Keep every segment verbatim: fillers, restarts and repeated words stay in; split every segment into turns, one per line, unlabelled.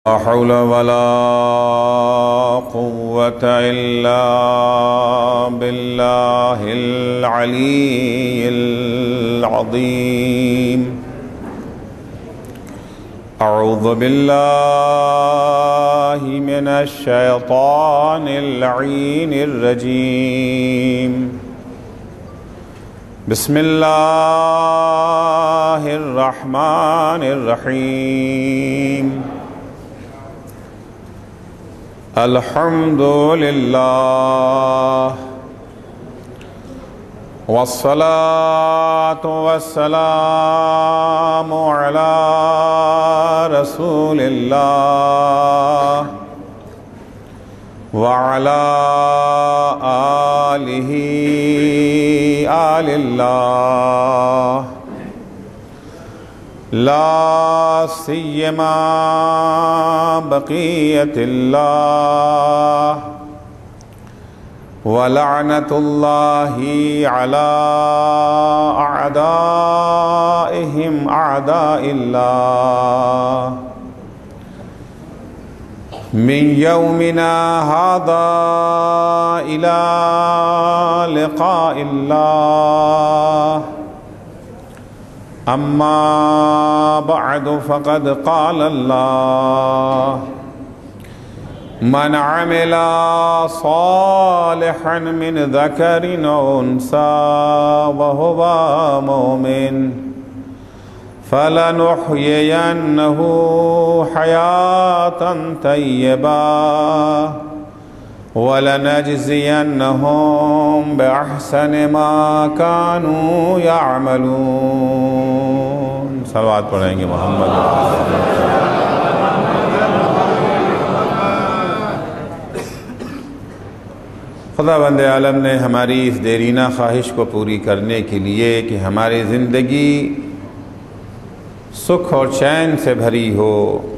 لا حول ولا قوة إلا بالله العلي العظيم. أعوذ بالله من الشيطان اللعين الرجيم. بسم الله الرحمن الرحيم. الحمد لله والصلاة والسلام على رسول الله وعلى آله آل الله لا سيما بقية الله ولعنة الله على أعدائهم أعداء الله من يومنا هذا إلى لقاء الله. أما بعد فقد قال الله: من عمل صالحا من ذكر أو أنثى وهو مؤمن فلنحيينه حياة طيبة ولنجزينهم بأحسن ما كانوا يعملون. صلوات پڑھیں گے محمد. خدا بند عالم نے ہماری اس دیرینہ خواہش کو پوری کرنے کے لیے کہ ہماری زندگی سکھ اور چین سے بھری ہو،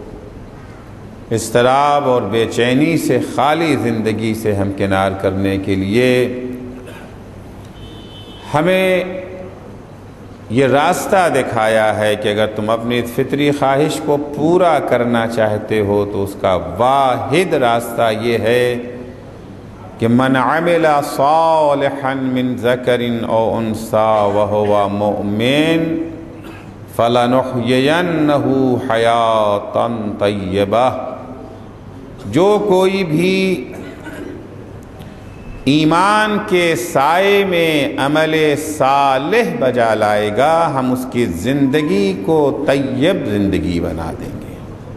اضطراب اور بے چینی سے خالی زندگی سے ہمکنار کرنے کے لیے ہمیں یہ راستہ دکھایا ہے کہ اگر تم اپنی فطری خواہش کو پورا کرنا چاہتے ہو تو اس کا واحد راستہ یہ ہے کہ من عمل صالحا من ذکر او انثى وهو مؤمن فلنحيينه حیاة طیبہ. جو کوئی بھی ایمان کے سائے میں عمل صالح بجا لائے گا ہم اس کی زندگی کو طیب زندگی بنا دیں گے.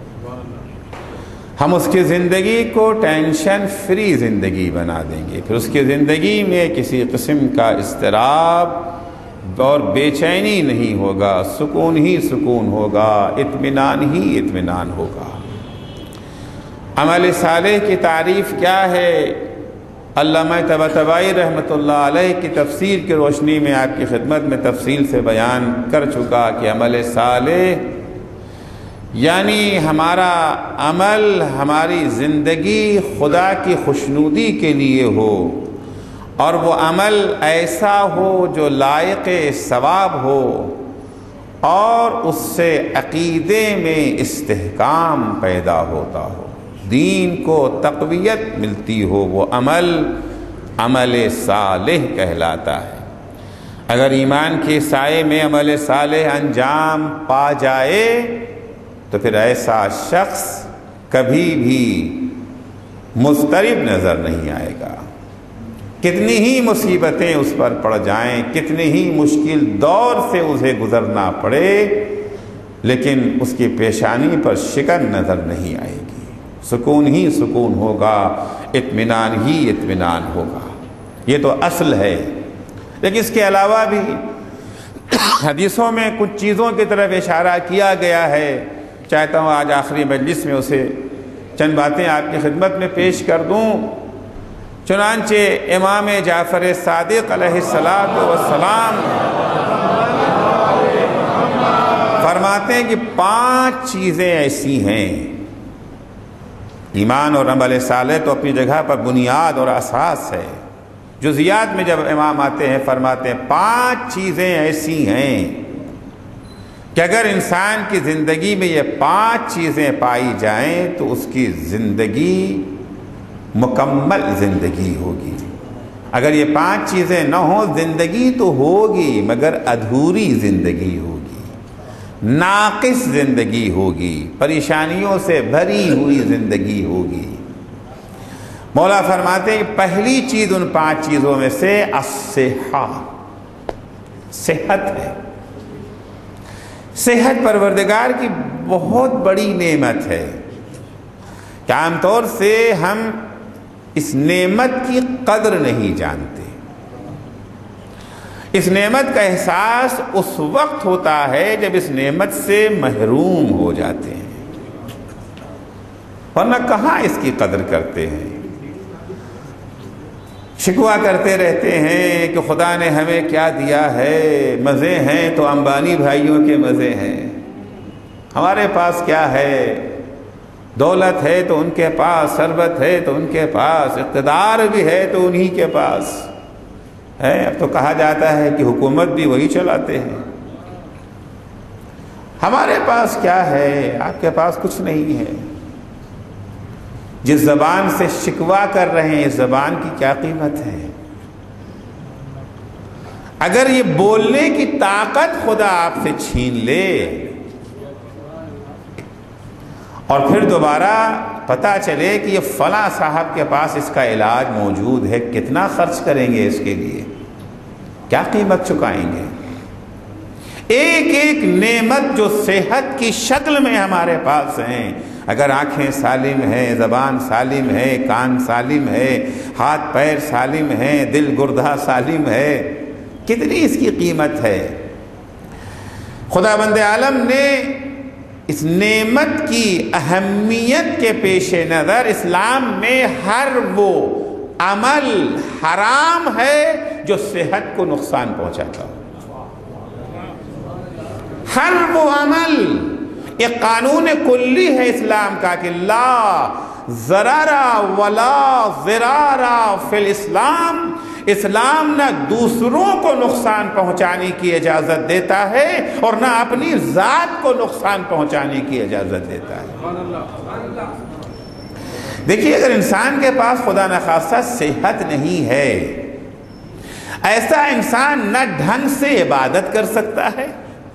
ہم اس کی زندگی کو ٹینشن فری زندگی بنا دیں گے. پھر اس کی زندگی میں کسی قسم کا اضطراب اور بے چینی نہیں ہوگا، سکون ہی سکون ہوگا، اطمینان ہی اطمینان ہوگا. عمل صالح کی تعریف کیا ہے؟ علامہ طباطبائی رحمۃ اللہ علیہ کی تفسیر کی روشنی میں آپ کی خدمت میں تفصیل سے بیان کر چکا کہ عمل صالح یعنی ہمارا عمل ہماری زندگی خدا کی خوشنودی کے لیے ہو، اور وہ عمل ایسا ہو جو لائق ثواب ہو اور اس سے عقیدے میں استحکام پیدا ہوتا ہو، دین کو تقویت ملتی ہو، وہ عمل عمل صالح کہلاتا ہے. اگر ایمان کے سائے میں عمل صالح انجام پا جائے تو پھر ایسا شخص کبھی بھی مضطرب نظر نہیں آئے گا. کتنی ہی مصیبتیں اس پر پڑ جائیں، کتنی ہی مشکل دور سے اسے گزرنا پڑے، لیکن اس کی پیشانی پر شکن نظر نہیں آئے گی. سکون ہی سکون ہوگا، اطمینان ہی اطمینان ہوگا. یہ تو اصل ہے. لیکن اس کے علاوہ بھی حدیثوں میں کچھ چیزوں کی طرف اشارہ کیا گیا ہے. چاہتا ہوں آج آخری مجلس میں اسے چند باتیں آپ کی خدمت میں پیش کر دوں. چنانچہ امام جعفر صادق علیہ الصلاۃ والسلام فرماتے ہیں کہ پانچ چیزیں ایسی ہیں. ایمان اور عمل صالح تو اپنی جگہ پر بنیاد اور اساس ہے. جزیات میں جب امام آتے ہیں فرماتے ہیں پانچ چیزیں ایسی ہیں کہ اگر انسان کی زندگی میں یہ پانچ چیزیں پائی جائیں تو اس کی زندگی مکمل زندگی ہوگی. اگر یہ پانچ چیزیں نہ ہوں زندگی تو ہوگی مگر ادھوری زندگی ہوگی، ناقص زندگی ہوگی، پریشانیوں سے بھری ہوئی زندگی ہوگی. مولا فرماتے ہیں کہ پہلی چیز ان پانچ چیزوں میں سے الصحہ، صحت ہے. صحت پروردگار کی بہت بڑی نعمت ہے کہ عام طور سے ہم اس نعمت کی قدر نہیں جانتے. اس نعمت کا احساس اس وقت ہوتا ہے جب اس نعمت سے محروم ہو جاتے ہیں، ورنہ کہاں اس کی قدر کرتے ہیں. شکوہ کرتے رہتے ہیں کہ خدا نے ہمیں کیا دیا ہے، مزے ہیں تو امبانی بھائیوں کے مزے ہیں، ہمارے پاس کیا ہے، دولت ہے تو ان کے پاس، ثروت ہے تو ان کے پاس، اقتدار بھی ہے تو انہی کے پاس ہے. اب تو کہا جاتا ہے کہ حکومت بھی وہی چلاتے ہیں. ہمارے پاس کیا ہے، آپ کے پاس کچھ نہیں ہے. جس زبان سے شکوہ کر رہے ہیں اس زبان کی کیا قیمت ہے؟ اگر یہ بولنے کی طاقت خدا آپ سے چھین لے اور پھر دوبارہ پتہ چلے کہ یہ فلاں صاحب کے پاس اس کا علاج موجود ہے، کتنا خرچ کریں گے اس کے لیے، کیا قیمت چکائیں گے؟ ایک ایک نعمت جو صحت کی شکل میں ہمارے پاس ہیں، اگر آنکھیں سالم ہیں، زبان سالم ہے، کان سالم ہے، ہاتھ پیر سالم ہیں، دل گردہ سالم ہے، کتنی اس کی قیمت ہے. خدا بند عالم نے اس نعمت کی اہمیت کے پیش نظر اسلام میں ہر وہ عمل حرام ہے جو صحت کو نقصان پہنچاتا ہو. ہر وہ عمل، ایک قانون کلی ہے اسلام کا کہ لا ضرر ولا ضرار فی الاسلام. اسلام نہ دوسروں کو نقصان پہنچانے کی اجازت دیتا ہے اور نہ اپنی ذات کو نقصان پہنچانے کی اجازت دیتا ہے. دیکھیے اگر انسان کے پاس خدا نخواستہ صحت نہیں ہے، ایسا انسان نہ ڈھنگ سے عبادت کر سکتا ہے،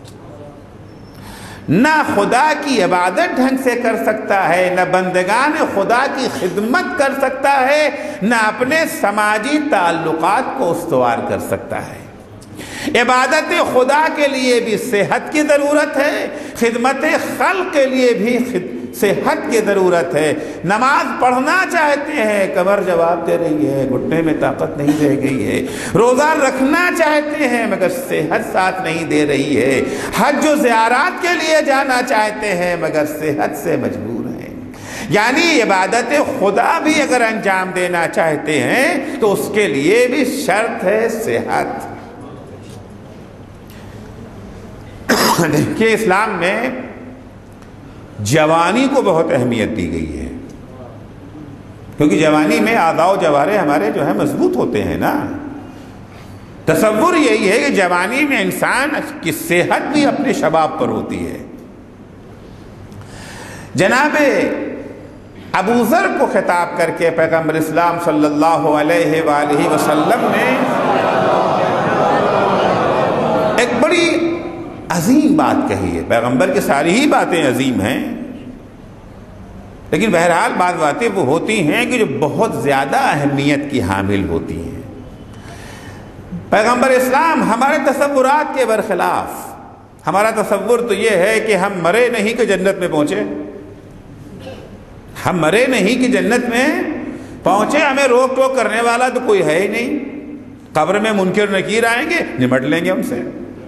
نہ خدا کی عبادت ڈھنگ سے کر سکتا ہے، نہ بندگان خدا کی خدمت کر سکتا ہے، نہ اپنے سماجی تعلقات کو استوار کر سکتا ہے. عبادت خدا کے لیے بھی صحت کی ضرورت ہے، خدمت خلق کے لیے بھی صحت کی ضرورت ہے. نماز پڑھنا چاہتے ہیں، کمر جواب دے رہی ہے، گھٹنے میں طاقت نہیں رہ گئی ہے. روزہ رکھنا چاہتے ہیں مگر صحت ساتھ نہیں دے رہی ہے. حج و زیارات کے لیے جانا چاہتے ہیں مگر صحت سے مجبور ہیں. یعنی عبادت خدا بھی اگر انجام دینا چاہتے ہیں تو اس کے لیے بھی شرط ہے صحت. دیکھیے اسلام میں جوانی کو بہت اہمیت دی گئی ہے، کیونکہ جوانی میں اعضاء و جوارح ہمارے جو ہے مضبوط ہوتے ہیں نا. تصور یہی ہے کہ جوانی میں انسان کی صحت بھی اپنے شباب پر ہوتی ہے. جناب ابو ذر کو خطاب کر کے پیغمبر اسلام صلی اللہ علیہ وآلہ وسلم نے ایک بڑی عظیم بات کہی ہے. پیغمبر کی ساری ہی باتیں عظیم ہیں، لیکن بہرحال بعض باتیں وہ ہوتی ہیں کہ جو بہت زیادہ اہمیت کی حامل ہوتی ہیں. پیغمبر اسلام ہمارے تصورات کے برخلاف، ہمارا تصور تو یہ ہے کہ ہم مرے نہیں کہ جنت میں پہنچے، ہم مرے نہیں کہ جنت میں پہنچے، ہمیں روک ٹوک کرنے والا تو کوئی ہے ہی نہیں. قبر میں منکر نکیر آئیں گے، نمٹ لیں گے ہم سے.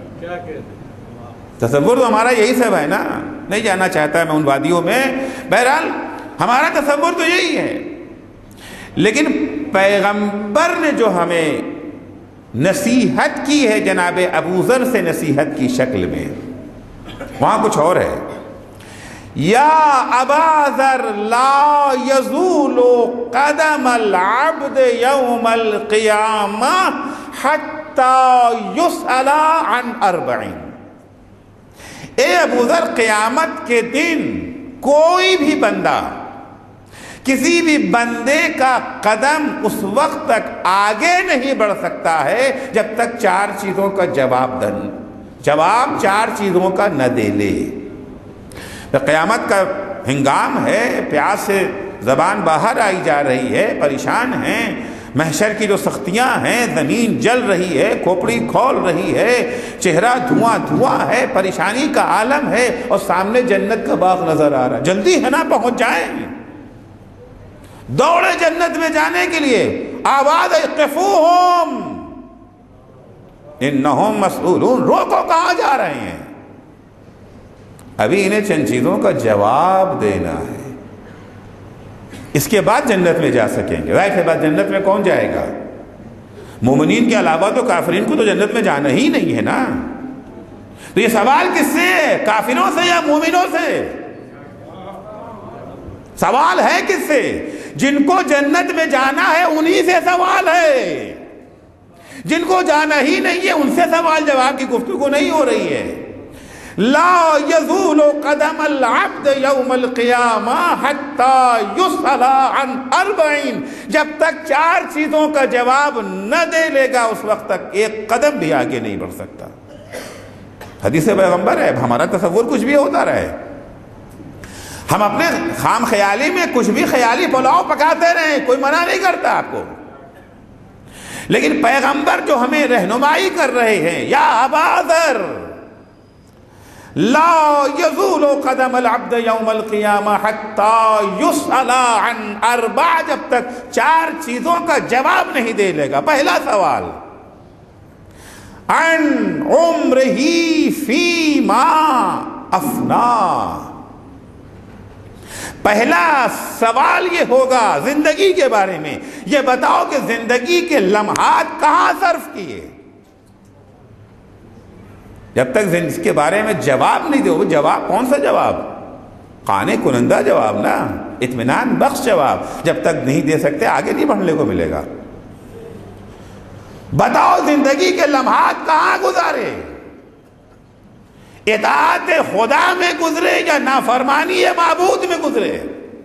تصور تو ہمارا یہی سب ہے نا. نہیں جانا چاہتا میں ان وادیوں میں، بہرحال ہمارا تصور تو یہی ہے. لیکن پیغمبر نے جو ہمیں نصیحت کی ہے جناب ابو ذر سے نصیحت کی شکل میں، وہاں کچھ اور ہے. یا ابا ذر لا یزول قدم العبد یوم القیامہ حتی یسأل عن اربعین. اے ابو ذر، قیامت کے دن کوئی بھی بندہ، کسی بھی بندے کا قدم اس وقت تک آگے نہیں بڑھ سکتا ہے جب تک چار چیزوں کا جواب دن جواب چار چیزوں کا نہ دے لے۔ قیامت کا ہنگام ہے، پیاس سے زبان باہر آئی جا رہی ہے، پریشان ہیں، محشر کی جو سختیاں ہیں، زمین جل رہی ہے، کھوپڑی کھول رہی ہے، چہرہ دھواں دھواں ہے، پریشانی کا عالم ہے، اور سامنے جنت کا باغ نظر آ رہا ہے۔ جلدی ہے نا پہنچ جائیں، دوڑے جنت میں جانے کے لیے۔ آواز قفوہم انہم مسئولون، روکو، کہاں جا رہے ہیں؟ ابھی انہیں چند چیزوں کا جواب دینا ہے، اس کے بعد جنت میں جا سکیں گے۔ ظاہر ہے بات، جنت میں کون جائے گا؟ مومنین کے علاوہ تو کافرین کو تو جنت میں جانا ہی نہیں ہے نا۔ تو یہ سوال کس سے ہے؟ کافروں سے یا مومنوں سے؟ سوال ہے کس سے؟ جن کو جنت میں جانا ہے انہی سے سوال ہے، جن کو جانا ہی نہیں ہے ان سے سوال جواب کی گفتگو نہیں ہو رہی ہے۔ لا يزول قدم العبد یوم القیامہ حتی یسأل عن اربعین، جب تک چار چیزوں کا جواب نہ دے لے گا اس وقت تک ایک قدم بھی آگے نہیں بڑھ سکتا۔ حدیث پیغمبر ہے، ہمارا تصور کچھ بھی ہوتا رہے، ہم اپنے خام خیالی میں کچھ بھی خیالی پلاؤ پکاتے رہیں، کوئی منع نہیں کرتا آپ کو، لیکن پیغمبر جو ہمیں رہنمائی کر رہے ہیں، یا ابا ذر لا یزول قدم العبد یوم القیامہ حتی یسأل عن اربع، جب تک چار چیزوں کا جواب نہیں دے لے گا۔ پہلا سوال عن عمرہ فیما افنا، پہلا سوال یہ ہوگا زندگی کے بارے میں، یہ بتاؤ کہ زندگی کے لمحات کہاں صرف کیے۔ جب تک اس کے بارے میں جواب نہیں دے، وہ جواب کون سا جواب؟ قانع کنندہ جواب نا، اطمینان بخش جواب، جب تک نہیں دے سکتے آگے نہیں بڑھنے کو ملے گا۔ بتاؤ زندگی کے لمحات کہاں گزارے، اطاعت خدا میں گزرے یا نافرمانی معبود میں گزرے؟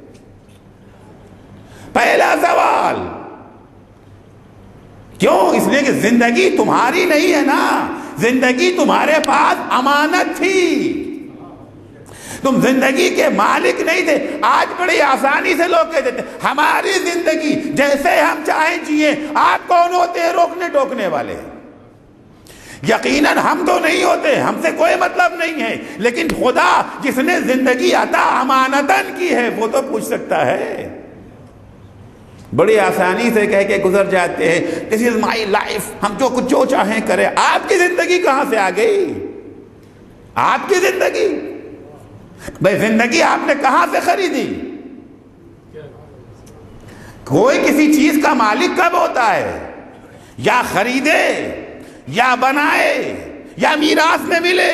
پہلا سوال کیوں؟ اس لیے کہ زندگی تمہاری نہیں ہے نا، زندگی تمہارے پاس امانت تھی، تم زندگی کے مالک نہیں تھے۔ آج بڑی آسانی سے لوگ کہتے تھے ہماری زندگی جیسے ہم چاہیں جیے، آپ کون ہوتے ہیں روکنے ٹوکنے والے؟ یقیناً ہم تو نہیں ہوتے، ہم سے کوئی مطلب نہیں ہے، لیکن خدا جس نے زندگی عطا امانتاً کی ہے وہ تو پوچھ سکتا ہے۔ بڑی آسانی سے کہہ کے گزر جاتے ہیں دس از مائی لائف، ہم جو کچھ جو چاہیں کریں۔ آپ کی زندگی کہاں سے آ گئی؟ آپ کی زندگی بھائی، زندگی آپ نے کہاں سے خریدی؟ کوئی کسی چیز کا مالک کب ہوتا ہے؟ یا خریدے، یا بنائے، یا میراث میں ملے۔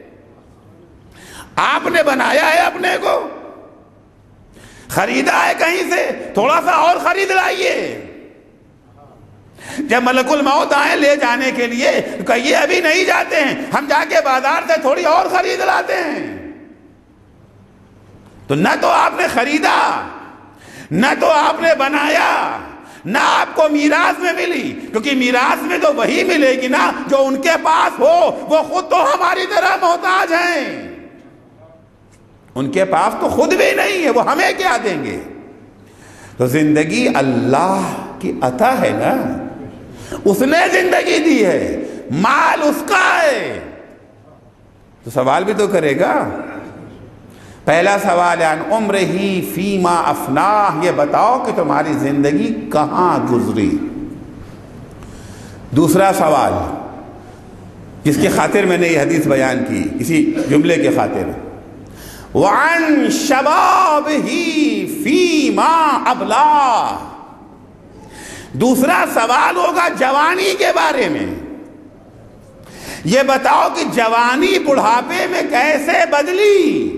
آپ نے بنایا ہے اپنے کو، خریدا ہے کہیں سے، تھوڑا سا اور خرید لائیے۔ جب ملک الموت آئے لے جانے کے لیے کہیے ابھی نہیں جاتے ہیں، ہم جا کے بازار سے تھوڑی اور خرید لاتے ہیں۔ تو نہ تو آپ نے خریدا، نہ تو آپ نے بنایا، نہ آپ کو میراث میں ملی، کیونکہ میراث میں تو وہی ملے گی نا جو ان کے پاس ہو، وہ خود تو ہماری طرح محتاج ہیں، ان کے پاس تو خود بھی نہیں ہے، وہ ہمیں کیا دیں گے؟ تو زندگی اللہ کی عطا ہے نا، اس نے زندگی دی ہے، مال اس کا ہے، تو سوال بھی تو کرے گا۔ پہلا سوال عن عمرہ فیما افناہ، یہ بتاؤ کہ تمہاری زندگی کہاں گزری۔ دوسرا سوال جس کی خاطر میں نے یہ حدیث بیان کی، اسی جملے کے خاطر، وعن شبابہ فیما ابلاہ، دوسرا سوال ہوگا جوانی کے بارے میں، یہ بتاؤ کہ جوانی بڑھاپے میں کیسے بدلی۔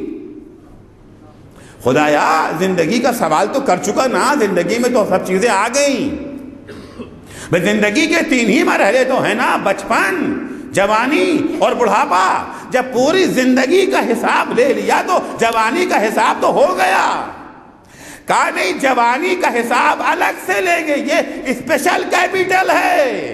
خدایا زندگی کا سوال تو کر چکا نا، زندگی میں تو سب چیزیں آ گئیں، بھئی زندگی کے تین ہی مرحلے تو ہیں نا، بچپن، جوانی اور بڑھاپا۔ جب پوری زندگی کا حساب لے لیا تو جوانی کا حساب تو ہو گیا. کہا نہیں، جوانی کا حساب الگ سے لیں گے، یہ اسپیشل کیپٹل ہے،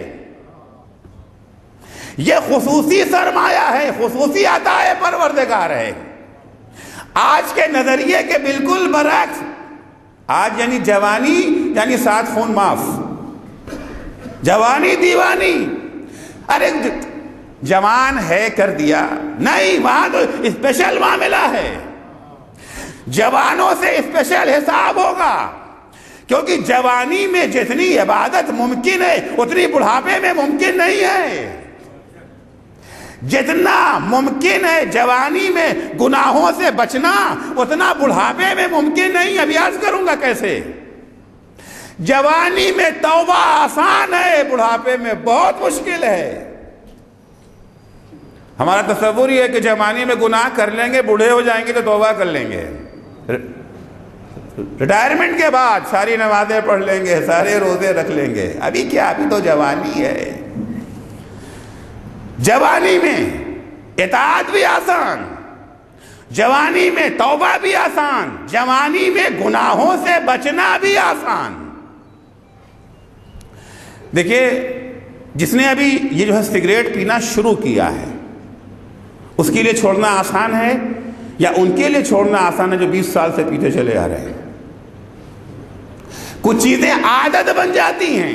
یہ خصوصی سرمایہ ہے، خصوصی عطا پروردگار ہے. آج کے نظریے کے بالکل برعکس، آج یعنی جوانی یعنی سات خون معاف، جوانی دیوانی. ارے جوان ہے کر دیا، نہیں، وہاں تو اسپیشل معاملہ ہے. جوانوں سے اسپیشل حساب ہوگا، کیونکہ جوانی میں جتنی عبادت ممکن ہے اتنی بڑھاپے میں ممکن نہیں ہے. جتنا ممکن ہے جوانی میں گناہوں سے بچنا اتنا بڑھاپے میں ممکن نہیں. ابھی عرض کروں گا کیسے. جوانی میں توبہ آسان ہے، بڑھاپے میں بہت مشکل ہے. ہمارا تصور یہ ہے کہ جوانی میں گناہ کر لیں گے، بوڑھے ہو جائیں گے تو توبہ کر لیں گے، ریٹائرمنٹ کے بعد ساری نمازیں پڑھ لیں گے، سارے روزے رکھ لیں گے. ابھی کیا، ابھی تو جوانی ہے. جوانی میں اطاعت بھی آسان، جوانی میں توبہ بھی آسان، جوانی میں گناہوں سے بچنا بھی آسان. دیکھیے، جس نے ابھی یہ جو ہے سگریٹ پینا شروع کیا ہے اس کے لیے چھوڑنا آسان ہے یا ان کے لیے چھوڑنا آسان ہے جو بیس سال سے پیتے چلے آ رہے ہیں؟ کچھ چیزیں عادت بن جاتی ہیں،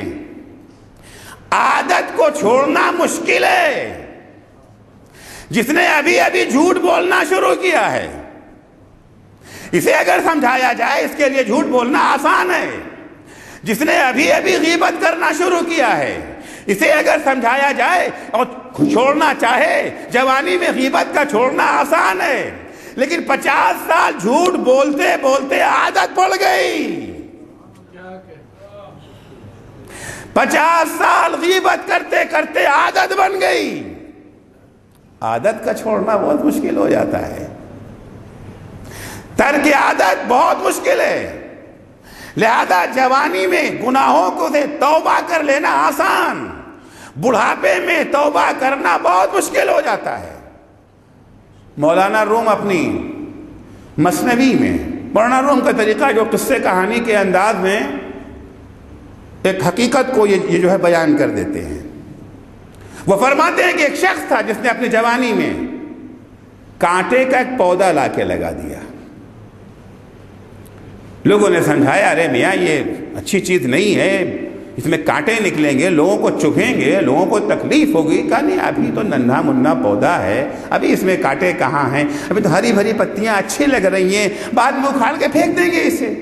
عادت کو چھوڑنا مشکل ہے. جس نے ابھی ابھی جھوٹ بولنا شروع کیا ہے اسے اگر سمجھایا جائے اس کے لیے جھوٹ بولنا آسان ہے. جس نے ابھی ابھی غیبت کرنا شروع کیا ہے اسے اگر سمجھایا جائے اور چھوڑنا چاہے جوانی میں غیبت کا چھوڑنا آسان ہے. لیکن پچاس سال جھوٹ بولتے بولتے عادت پڑ گئی، پچاس سال غیبت کرتے کرتے عادت بن گئی. عادت کا چھوڑنا بہت مشکل ہو جاتا ہے، ترک عادت بہت مشکل ہے. لہذا جوانی میں گناہوں کو سے توبہ کر لینا آسان، بڑھاپے میں توبہ کرنا بہت مشکل ہو جاتا ہے. مولانا روم اپنی مثنوی میں، مولانا روم کا طریقہ جو قصے کہانی کے انداز میں ایک حقیقت کو یہ جو ہے بیان کر دیتے ہیں. وہ فرماتے ہیں کہ ایک شخص تھا جس نے اپنی جوانی میں کانٹے کا ایک پودا لا کے لگا دیا. لوگوں نے سمجھایا، ارے میاں یہ اچھی چیز نہیں ہے، اس میں کانٹے نکلیں گے، لوگوں کو چبھیں گے، لوگوں کو تکلیف ہوگی. کہا نہیں، ابھی تو ننھا منا پودا ہے، ابھی اس میں کانٹے کہاں ہیں، ابھی تو ہری بھری پتیاں اچھی لگ رہی ہیں، بعد میں اکھاڑ کے پھینک دیں گے اسے.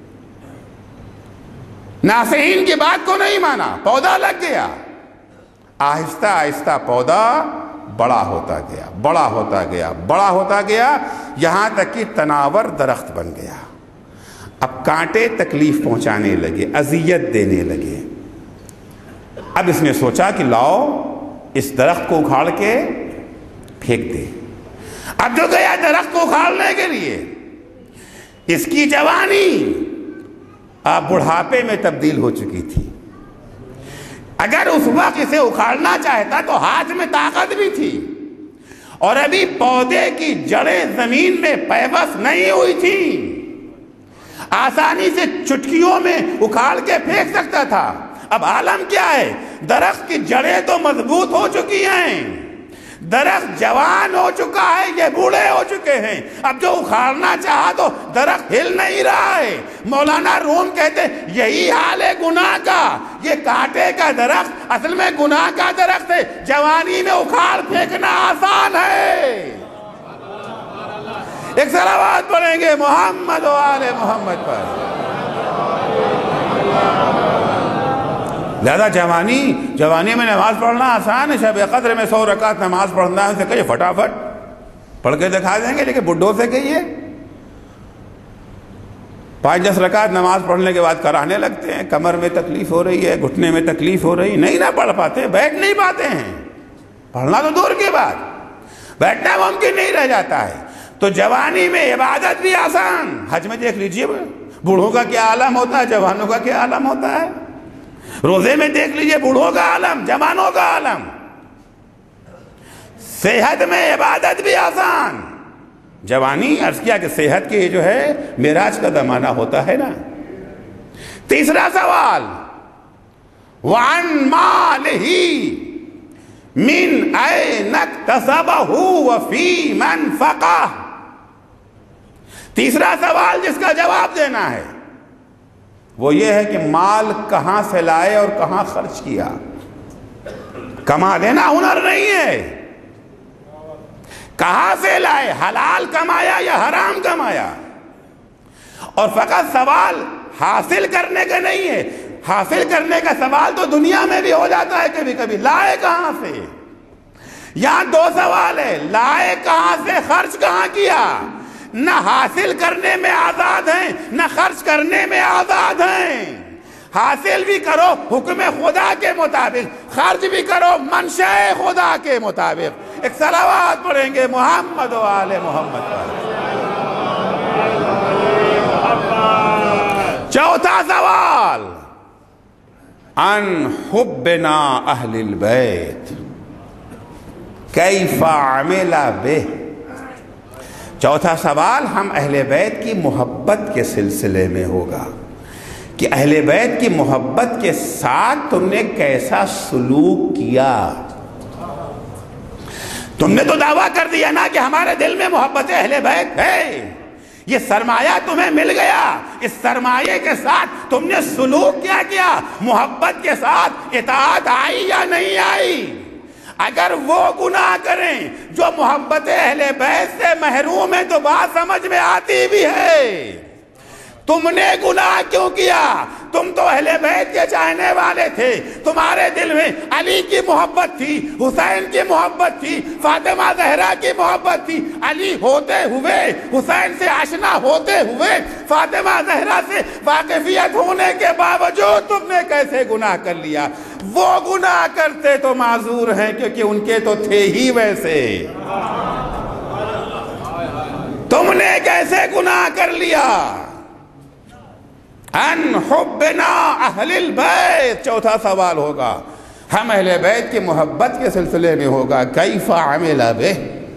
ناصحین کی بات کو نہیں مانا، پودا لگ گیا. آہستہ آہستہ پودا بڑا ہوتا گیا، بڑا ہوتا گیا، بڑا ہوتا گیا، یہاں تک کہ تناور درخت بن گیا. اب کانٹے تکلیف پہنچانے لگے، اذیت دینے لگے. اب اس نے سوچا کہ لاؤ اس درخت کو اکھاڑ کے پھینک دے. اب جو گیا درخت کو اکھاڑنے کے لیے، اس کی جوانی اب بڑھاپے میں تبدیل ہو چکی تھی. اگر اس وقت اسے اکھاڑنا چاہتا تو ہاتھ میں طاقت بھی تھی، اور ابھی پودے کی جڑیں زمین میں پیوست نہیں ہوئی تھی، آسانی سے چٹکیوں میں اکھاڑ کے پھینک سکتا تھا. اب عالم کیا ہے، درخت کی جڑیں تو مضبوط ہو چکی ہیں، درخت جوان ہو چکا ہے، یہ بوڑھے ہو چکے ہیں. اب جو اکھاڑنا چاہا تو درخت ہل نہیں رہا ہے. مولانا روم کہتے یہی حال ہے گناہ کا. یہ کانٹے کا درخت اصل میں گناہ کا درخت ہے. جوانی میں اکھاڑ پھینکنا آسان ہے. ایک صلوات پڑھیں گے محمد و آل محمد پر. لہذا جوانی جوانی میں نماز پڑھنا آسان ہے. شب قدر میں سو رکعت نماز پڑھنا ہے، اسے کہیے فٹافٹ پڑھ کے دکھا دیں گے. لیکن بڈھوں سے کہیے پانچ دس رکعت نماز پڑھنے کے بعد کرانے لگتے ہیں، کمر میں تکلیف ہو رہی ہے، گھٹنے میں تکلیف ہو رہی، نہیں نہ پڑھ پاتے، بیٹھ نہیں پاتے ہیں. پڑھنا تو دور کی بات، بیٹھنا ممکن نہیں رہ جاتا ہے. تو جوانی میں عبادت بھی آسان. حج میں دیکھ لیجئے بوڑھوں کا کیا عالم ہوتا ہے، جوانوں کا کیا عالم ہوتا ہے. روزے میں دیکھ لیجئے بوڑھوں کا عالم، جوانوں کا عالم. صحت میں عبادت بھی آسان. جوانی عرض کیا کہ صحت کے جو ہے معراج کا زمانہ ہوتا ہے نا. تیسرا سوال وَعَنْ مَالِهِ مِنْ أَيْنَ اكْتَسَبَهُ وَفِي مَنْ أَنْفَقَهُ. تیسرا سوال جس کا جواب دینا ہے وہ یہ ہے کہ مال کہاں سے لائے اور کہاں خرچ کیا. کما لینا ہنر نہیں ہے. کہاں سے لائے, حلال کمایا یا حرام کمایا. اور فقط سوال حاصل کرنے کا نہیں ہے, حاصل کرنے کا سوال تو دنیا میں بھی ہو جاتا ہے کبھی کبھی. لائے کہاں سے, یہاں دو سوال ہے, لائے کہاں سے, خرچ کہاں کیا. نہ حاصل کرنے میں آزاد ہیں نہ خرچ کرنے میں آزاد ہیں. حاصل بھی کرو حکم خدا کے مطابق, خرچ بھی کرو منشاء خدا کے مطابق. ایک صلوات پڑھیں گے محمد و آل محمد پر. چوتھا سوال ان حبنا اہل البیت کیف عمل بہ. چوتھا سوال ہم اہل بیت کی محبت کے سلسلے میں ہوگا کہ اہل بیت کی محبت کے ساتھ تم نے کیسا سلوک کیا. تم نے تو دعویٰ کر دیا نا کہ ہمارے دل میں محبت اہل بیت ہے. یہ سرمایہ تمہیں مل گیا, اس سرمایہ کے ساتھ تم نے سلوک کیا کیا, محبت کے ساتھ اطاعت آئی یا نہیں آئی. اگر وہ گناہ کریں جو محبت اہل بیت سے محروم ہے تو بات سمجھ میں آتی بھی ہے. تم نے گناہ کیوں کیا؟ تم تو اہل بیت کے چاہنے والے تھے, تمہارے دل میں علی کی محبت تھی, حسین کی محبت تھی, فاطمہ زہرا کی محبت تھی. علی ہوتے ہوئے, حسین سے آشنا ہوتے ہوئے, فاطمہ زہرا سے واقفیت ہونے کے باوجود تم نے کیسے گناہ کر لیا؟ وہ گناہ کرتے تو معذور ہیں کیونکہ ان کے تو تھے ہی ویسے. تم نے کیسے گناہ کر لیا؟ ان حبنا اہل البیت. چوتھا سوال ہوگا ہم اہل بیت کی محبت کے سلسلے میں ہوگا کیف عمل بہ.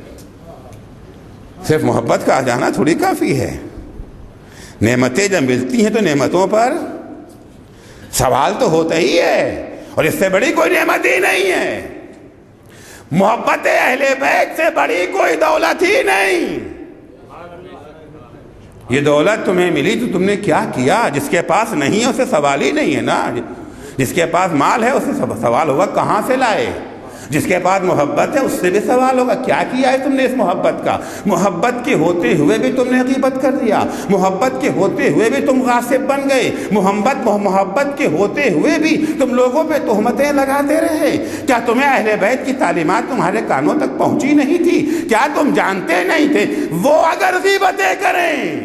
صرف محبت کا آ جانا تھوڑی کافی ہے. نعمتیں جب ملتی ہیں تو نعمتوں پر سوال تو ہوتا ہی ہے, اور اس سے بڑی کوئی نعمت ہی نہیں ہے. محبت اہل بیت سے بڑی کوئی دولت ہی نہیں. یہ دولت تمہیں ملی تو تم نے کیا کیا؟ جس کے پاس نہیں ہے اسے سوال ہی نہیں ہے نا. جس کے پاس مال ہے اسے سوال ہوگا کہاں سے لائے. جس کے پاس محبت ہے اس سے بھی سوال ہوگا کیا کیا ہے تم نے اس محبت کا. محبت کے ہوتے ہوئے بھی تم نے غیبت کر دیا, محبت کے ہوتے ہوئے بھی تم غاصب بن گئے, محبت محبت کے ہوتے ہوئے بھی تم لوگوں پہ تہمتیں لگاتے رہے. کیا تمہیں اہل بیت کی تعلیمات تمہارے کانوں تک پہنچی نہیں تھی؟ کیا تم جانتے نہیں تھے وہ اگر غیبتیں کریں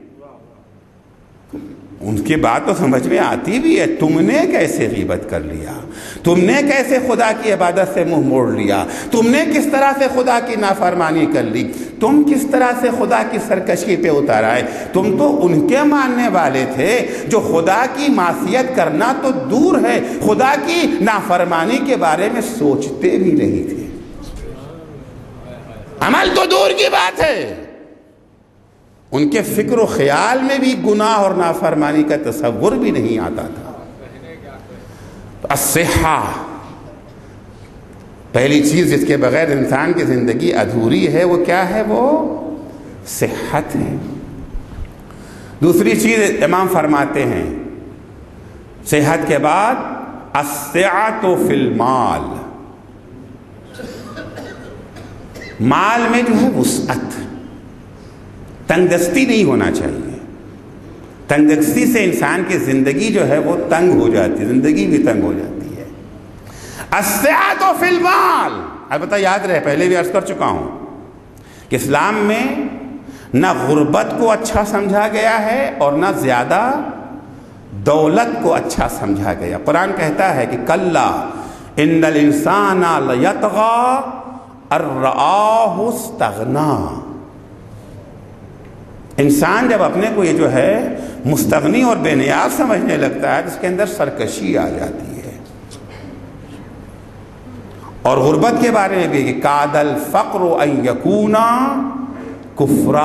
ان کی بات تو سمجھ میں آتی بھی ہے. تم نے کیسے غیبت کر لیا, تم نے کیسے خدا کی عبادت سے منہ موڑ لیا, تم نے کس طرح سے خدا کی نافرمانی کر لی, تم کس طرح سے خدا کی سرکشی پہ اتر آئے. تم تو ان کے ماننے والے تھے جو خدا کی معصیت کرنا تو دور ہے, خدا کی نافرمانی کے بارے میں سوچتے بھی نہیں تھے. عمل تو دور کی بات ہے, ان کے فکر و خیال میں بھی گناہ اور نافرمانی کا تصور بھی نہیں آتا تھا. الصحہ, پہلی چیز جس کے بغیر انسان کی زندگی ادھوری ہے وہ کیا ہے؟ وہ صحت ہے. دوسری چیز امام فرماتے ہیں صحت کے بعد السعۃ فی المال, مال میں جو ہے وسعت, تنگ دستی نہیں ہونا چاہیے. تنگ دستی سے انسان کی زندگی جو ہے وہ تنگ ہو جاتی ہے, زندگی بھی تنگ ہو جاتی ہے. السعۃ فی المال, البتہ یاد رہے پہلے بھی عرض کر چکا ہوں کہ اسلام میں نہ غربت کو اچھا سمجھا گیا ہے اور نہ زیادہ دولت کو اچھا سمجھا گیا. قرآن کہتا ہے کہ کلا ان الانسان لیطغی ان رآہ استغنی. انسان جب اپنے کو یہ جو ہے مستغنی اور بے نیاز سمجھنے لگتا ہے تو اس کے اندر سرکشی آ جاتی ہے. اور غربت کے بارے میں بھی کہ کاد الفقر ان یکونا کفرا،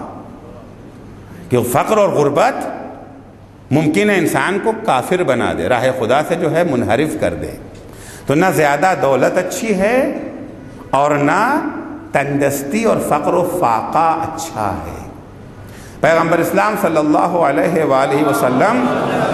کہ فقر اور غربت ممکن ہے انسان کو کافر بنا دے، راہ خدا سے جو ہے منحرف کر دے۔ تو نہ زیادہ دولت اچھی ہے اور نہ تنگدستی اور فقر و فاقہ اچھا ہے۔ پیغمبر اسلام صلی اللہ علیہ وآلہ وسلم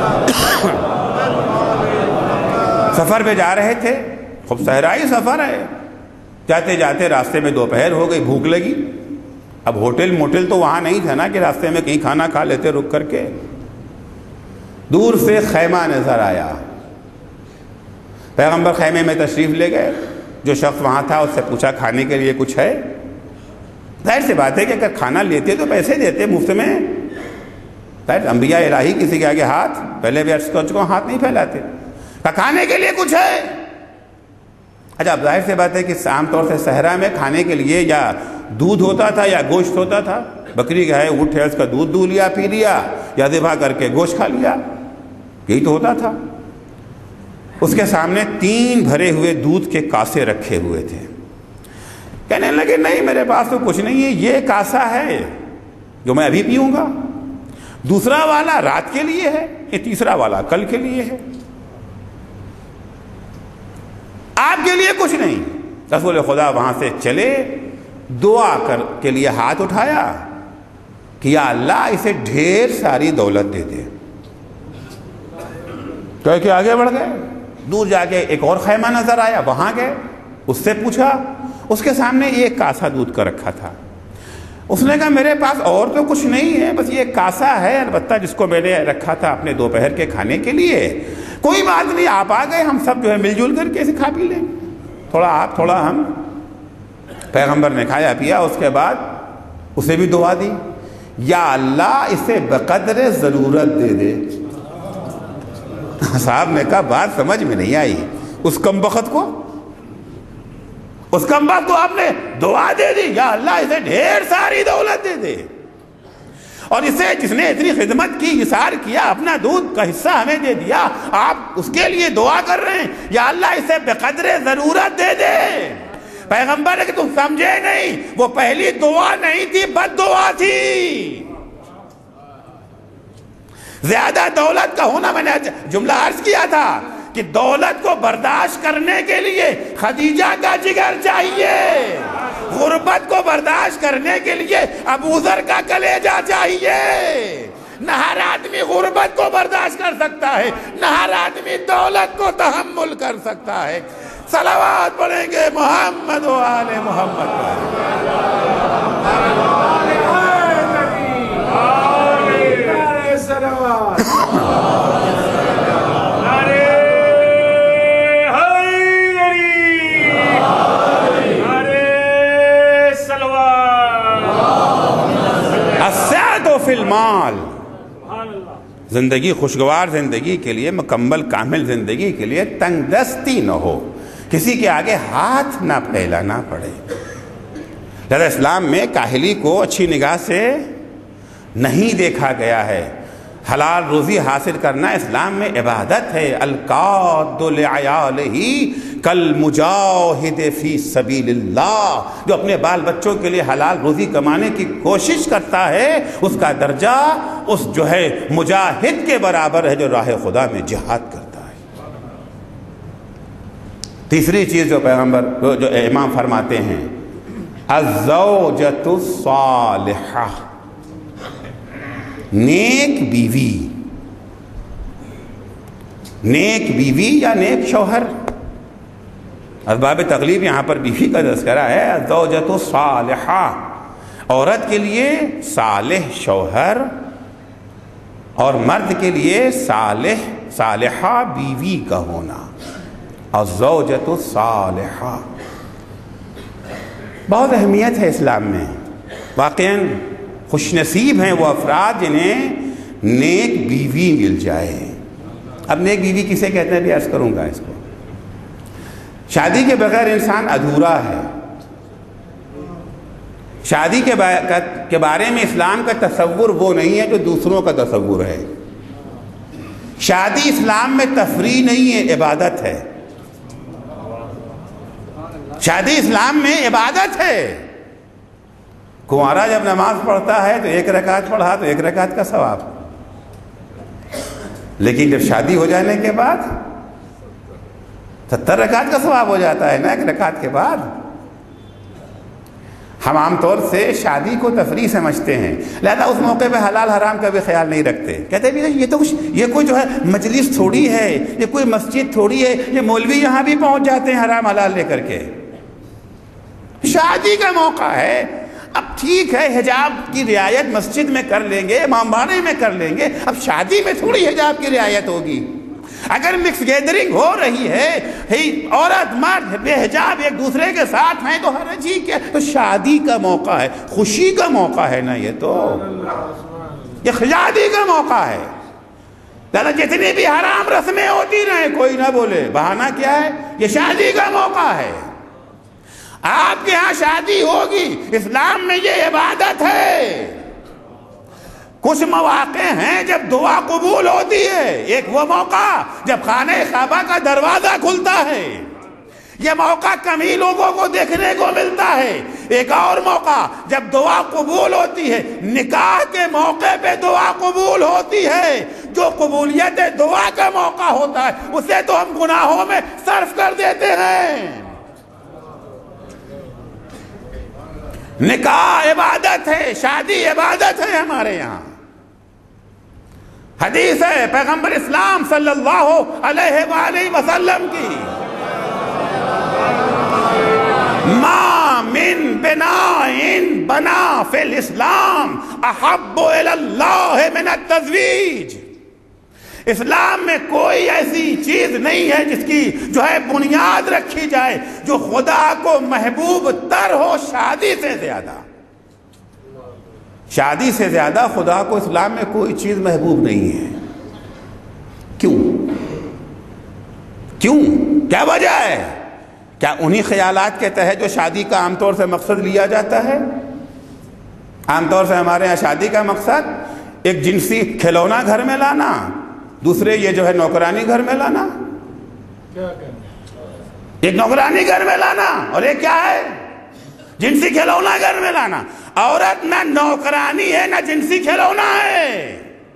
سفر پہ جا رہے تھے، خوب صحرائی سفر ہے، جاتے جاتے راستے میں دوپہر ہو گئی، بھوک لگی۔ اب ہوٹل موٹل تو وہاں نہیں تھا نا کہ راستے میں کہیں کھانا کھا لیتے رک کر کے۔ دور سے خیمہ نظر آیا، پیغمبر خیمے میں تشریف لے گئے، جو شخص وہاں تھا اس سے پوچھا کھانے کے لیے کچھ ہے؟ ظاہر سی بات ہے کہ اگر کھانا لیتے تو پیسے دیتے مفت میں، ظاہر انبیاء الہی کسی کے آگے ہاتھ، پہلے بھی عرض کر چکا ہوں، ہاتھ نہیں پھیلاتے۔ کھانے کے لیے کچھ ہے؟ اچھا اب ظاہر سی بات ہے کہ عام طور سے صحرا میں کھانے کے لیے یا دودھ ہوتا تھا یا گوشت ہوتا تھا، بکری کا ہے اونٹ ہے اس کا دودھ دو لیا پی لیا، یا ذبح کر کے گوشت کھا لیا، یہی تو ہوتا تھا۔ اس کے سامنے تین بھرے ہوئے دودھ کے کاسے رکھے ہوئے تھے۔ کہنے لگے نہیں میرے پاس تو کچھ نہیں ہے، یہ کاسا ہے جو میں ابھی پیوں گا، دوسرا والا رات کے لیے ہے، یہ تیسرا والا کل کے لیے ہے، آپ کے لیے کچھ نہیں۔ رسول خدا وہاں سے چلے، دعا کر کے لیے ہاتھ اٹھایا کہ یا اللہ اسے ڈھیر ساری دولت دے دے، کہہ کے آگے بڑھ گئے۔ دور جا کے ایک اور خیمہ نظر آیا، وہاں گئے، اس سے پوچھا، اس کے سامنے ایک کاسا دودھ کا رکھا تھا۔ اس نے کہا میرے پاس اور تو کچھ نہیں ہے، بس یہ کاسا ہے البتہ جس کو میں نے رکھا تھا اپنے دوپہر کے کھانے کے لیے، کوئی بات نہیں آپ آ گئے، ہم سب جو ہے مل جل کر کے اسے کھا پی لیں، تھوڑا آپ تھوڑا ہم۔ پیغمبر نے کھایا پیا، اس کے بعد اسے بھی دعا دی، یا اللہ اسے بقدر ضرورت دے دے۔ صاحب نے کہا بات سمجھ میں نہیں آئی، اس کمبخت کو اس کمبخت کو آپ نے دعا دے دی، یا اللہ اسے ڈھیر ساری دولت دے دے، اور اسے جس نے اتنی خدمت کی، اثار کیا، اپنا دودھ کا حصہ ہمیں دے دیا، آپ اس کے لیے دعا کر رہے ہیں، یا اللہ اسے بقدر ضرورت دے دے۔ پیغمبر ہے کہ تم سمجھے نہیں، وہ پہلی دعا نہیں تھی، بد دعا تھی۔ زیادہ دولت کا ہونا، میں نے جملہ عرض کیا تھا کہ دولت کو برداشت کرنے کے لیے خدیجہ کا جگر چاہیے، غربت کو برداشت کرنے کے لیے ابو ذر کا کلیجہ چاہیے۔ نہ ہر آدمی غربت کو برداشت کر سکتا ہے، نہ ہر آدمی دولت کو تحمل کر سکتا ہے۔ صلوات پڑھیں گے محمد و آل محمد فی المال۔ زندگی خوشگوار زندگی کے لیے، مکمل کامل زندگی کے لیے تنگ دستی نہ ہو، کسی کے آگے ہاتھ نہ پھیلانا پڑے۔ لہذا اسلام میں کاہلی کو اچھی نگاہ سے نہیں دیکھا گیا ہے۔ حلال روزی حاصل کرنا اسلام میں عبادت ہے۔ القاد لعیالہ کالمجاہد فی سبیل اللہ، جو اپنے بال بچوں کے لیے حلال روزی کمانے کی کوشش کرتا ہے، اس کا درجہ اس جو ہے مجاہد کے برابر ہے جو راہ خدا میں جہاد کرتا ہے۔ تیسری چیز جو پیغمبر جو امام فرماتے ہیں، الزوجۃ الصالحہ، نیک بیوی، نیک بیوی یا نیک شوہر۔ اسباب تغلیب یہاں پر بیوی کا تذکرہ ہے۔ الزوجۃ الصالحہ، عورت کے لیے صالح شوہر اور مرد کے لیے صالح صالحہ بیوی کا ہونا۔ الزوجۃ الصالحہ بہت اہمیت ہے اسلام میں۔ واقعاً خوش نصیب ہیں وہ افراد جنہیں نیک بیوی مل جائے۔ اب نیک بیوی کسے کہتے ہیں بھی عرض کروں گا اس کو۔ شادی کے بغیر انسان ادھورا ہے۔ شادی کے بارے میں اسلام کا تصور وہ نہیں ہے جو دوسروں کا تصور ہے۔ شادی اسلام میں تفریح نہیں ہے، عبادت ہے۔ شادی اسلام میں عبادت ہے. کنوارا جب نماز پڑھتا ہے تو ایک رکعت پڑھا تو ایک رکعت کا ثواب، لیکن جب شادی ہو جانے کے بعد ستر رکعت کا ثواب ہو جاتا ہے نا ایک رکعت کے بعد. ہم عام طور سے شادی کو تفریح سمجھتے ہیں، لہذا اس موقع پہ حلال حرام کا بھی خیال نہیں رکھتے. کہتے ہیں یہ تو کچھ یہ کوئی جو ہے مجلس تھوڑی ہے، یہ کوئی مسجد تھوڑی ہے، یہ مولوی یہاں بھی پہنچ جاتے ہیں حرام حلال لے کر کے. شادی کا موقع ہے. اب ٹھیک ہے حجاب کی رعایت مسجد میں کر لیں گے، امامباڑے میں کر لیں گے، اب شادی میں تھوڑی حجاب کی رعایت ہوگی. اگر مکس گیدرنگ ہو رہی ہے، عورت مرد بے حجاب ایک دوسرے کے ساتھ ہیں تو حرج ہی کیا؟ تو شادی کا موقع ہے، خوشی کا موقع ہے نا، یہ تو یہ شادی کا موقع ہے. دادا جتنی بھی حرام رسمیں ہوتی رہیں کوئی نہ بولے، بہانہ کیا ہے؟ یہ شادی کا موقع ہے. آپ کے ہاں شادی ہوگی، اسلام میں یہ عبادت ہے. کچھ مواقع ہیں جب دعا قبول ہوتی ہے. ایک وہ موقع جب خانہ کعبہ کا دروازہ کھلتا ہے، یہ موقع کم ہی لوگوں کو دیکھنے کو ملتا ہے. ایک اور موقع جب دعا قبول ہوتی ہے، نکاح کے موقع پہ دعا قبول ہوتی ہے. جو قبولیت دعا کا موقع ہوتا ہے اسے تو ہم گناہوں میں صرف کر دیتے ہیں. نکاح عبادت ہے، شادی عبادت ہے ہمارے یہاں. حدیث ہے پیغمبر اسلام صلی اللہ علیہ وآلہ وسلم کی، ما من بناء بنا فی الاسلام احب الی اللہ من التزویج. اسلام میں کوئی ایسی چیز نہیں ہے جس کی جو ہے بنیاد رکھی جائے جو خدا کو محبوب تر ہو شادی سے زیادہ. شادی سے زیادہ خدا کو اسلام میں کوئی چیز محبوب نہیں ہے. کیوں کیوں کیا وجہ ہے؟ کیا انہی خیالات کے تحت جو شادی کا عام طور سے مقصد لیا جاتا ہے؟ عام طور سے ہمارے ہاں شادی کا مقصد ایک جنسی کھلونا گھر میں لانا، دوسرے یہ جو ہے نوکرانی گھر میں لانا. ایک نوکرانی گھر میں لانا اور ایک کیا ہے؟ جنسی کھلونا گھر میں لانا. عورت نہ نوکرانی ہے نہ جنسی کھلونا ہے.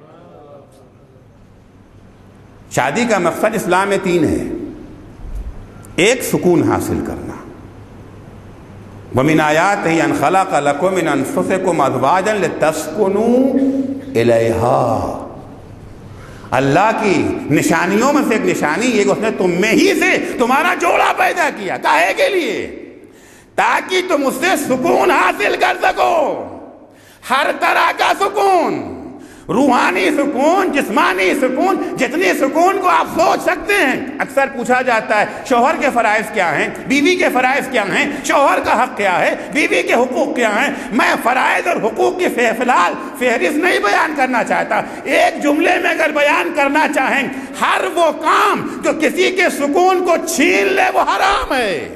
شادی کا مقصد اسلام میں تین ہے. ایک سکون حاصل کرنا. وَمِنْ آيَاتِهِ أَنْ خَلَقَ لَكُم مِّنْ أَنفُسِكُمْ أَزْوَاجًا لِتَسْكُنُوا إِلَيْهَا. اللہ کی نشانیوں میں سے ایک نشانی یہ کہ اس نے تم میں ہی سے تمہارا جوڑا پیدا کیا. کاہے کے لیے؟ تاکہ تم اس سے سکون حاصل کر سکو. ہر طرح کا سکون، روحانی سکون، جسمانی سکون، جتنی سکون کو آپ سوچ سکتے ہیں. اکثر پوچھا جاتا ہے شوہر کے فرائض کیا ہیں، بیوی کے فرائض کیا ہیں، شوہر کا حق کیا ہے، بیوی کے حقوق کیا ہیں. میں فرائض اور حقوق کی فی الحال فہرست نہیں بیان کرنا چاہتا. ایک جملے میں اگر بیان کرنا چاہیں، ہر وہ کام جو کسی کے سکون کو چھین لے وہ حرام ہے.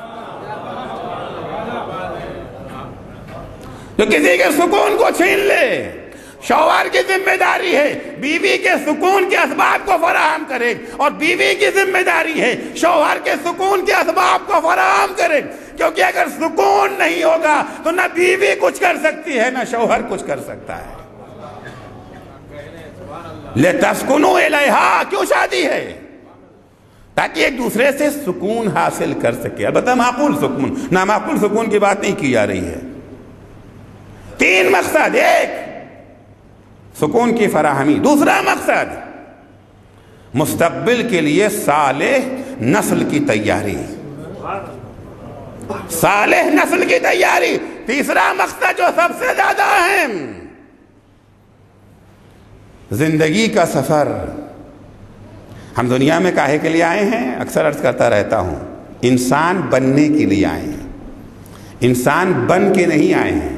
جو کسی کے سکون کو چھین لے. شوہر کی ذمہ داری ہے بیوی کے سکون کے اسباب کو فراہم کرے، اور بیوی کی ذمہ داری ہے شوہر کے سکون کے اسباب کو فراہم کرے. کیونکہ اگر سکون نہیں ہوگا تو نہ بیوی کچھ کر سکتی ہے نہ شوہر کچھ کر سکتا ہے. لِتَسْكُنُوا إِلَيْهَا. کیوں شادی ہے؟ تاکہ ایک دوسرے سے سکون حاصل کر سکے. البتہ معقول سکون، نامعقول سکون کی بات نہیں کی جا رہی ہے. تین مقصد. ایک سکون کی فراہمی. دوسرا مقصد مستقبل کے لیے صالح نسل کی تیاری. صالح نسل کی تیاری. تیسرا مقصد جو سب سے زیادہ اہم، زندگی کا سفر. ہم دنیا میں کاہے کے لیے آئے ہیں؟ اکثر عرض کرتا رہتا ہوں، انسان بننے کے لیے آئے ہیں. انسان بن کے نہیں آئے ہیں.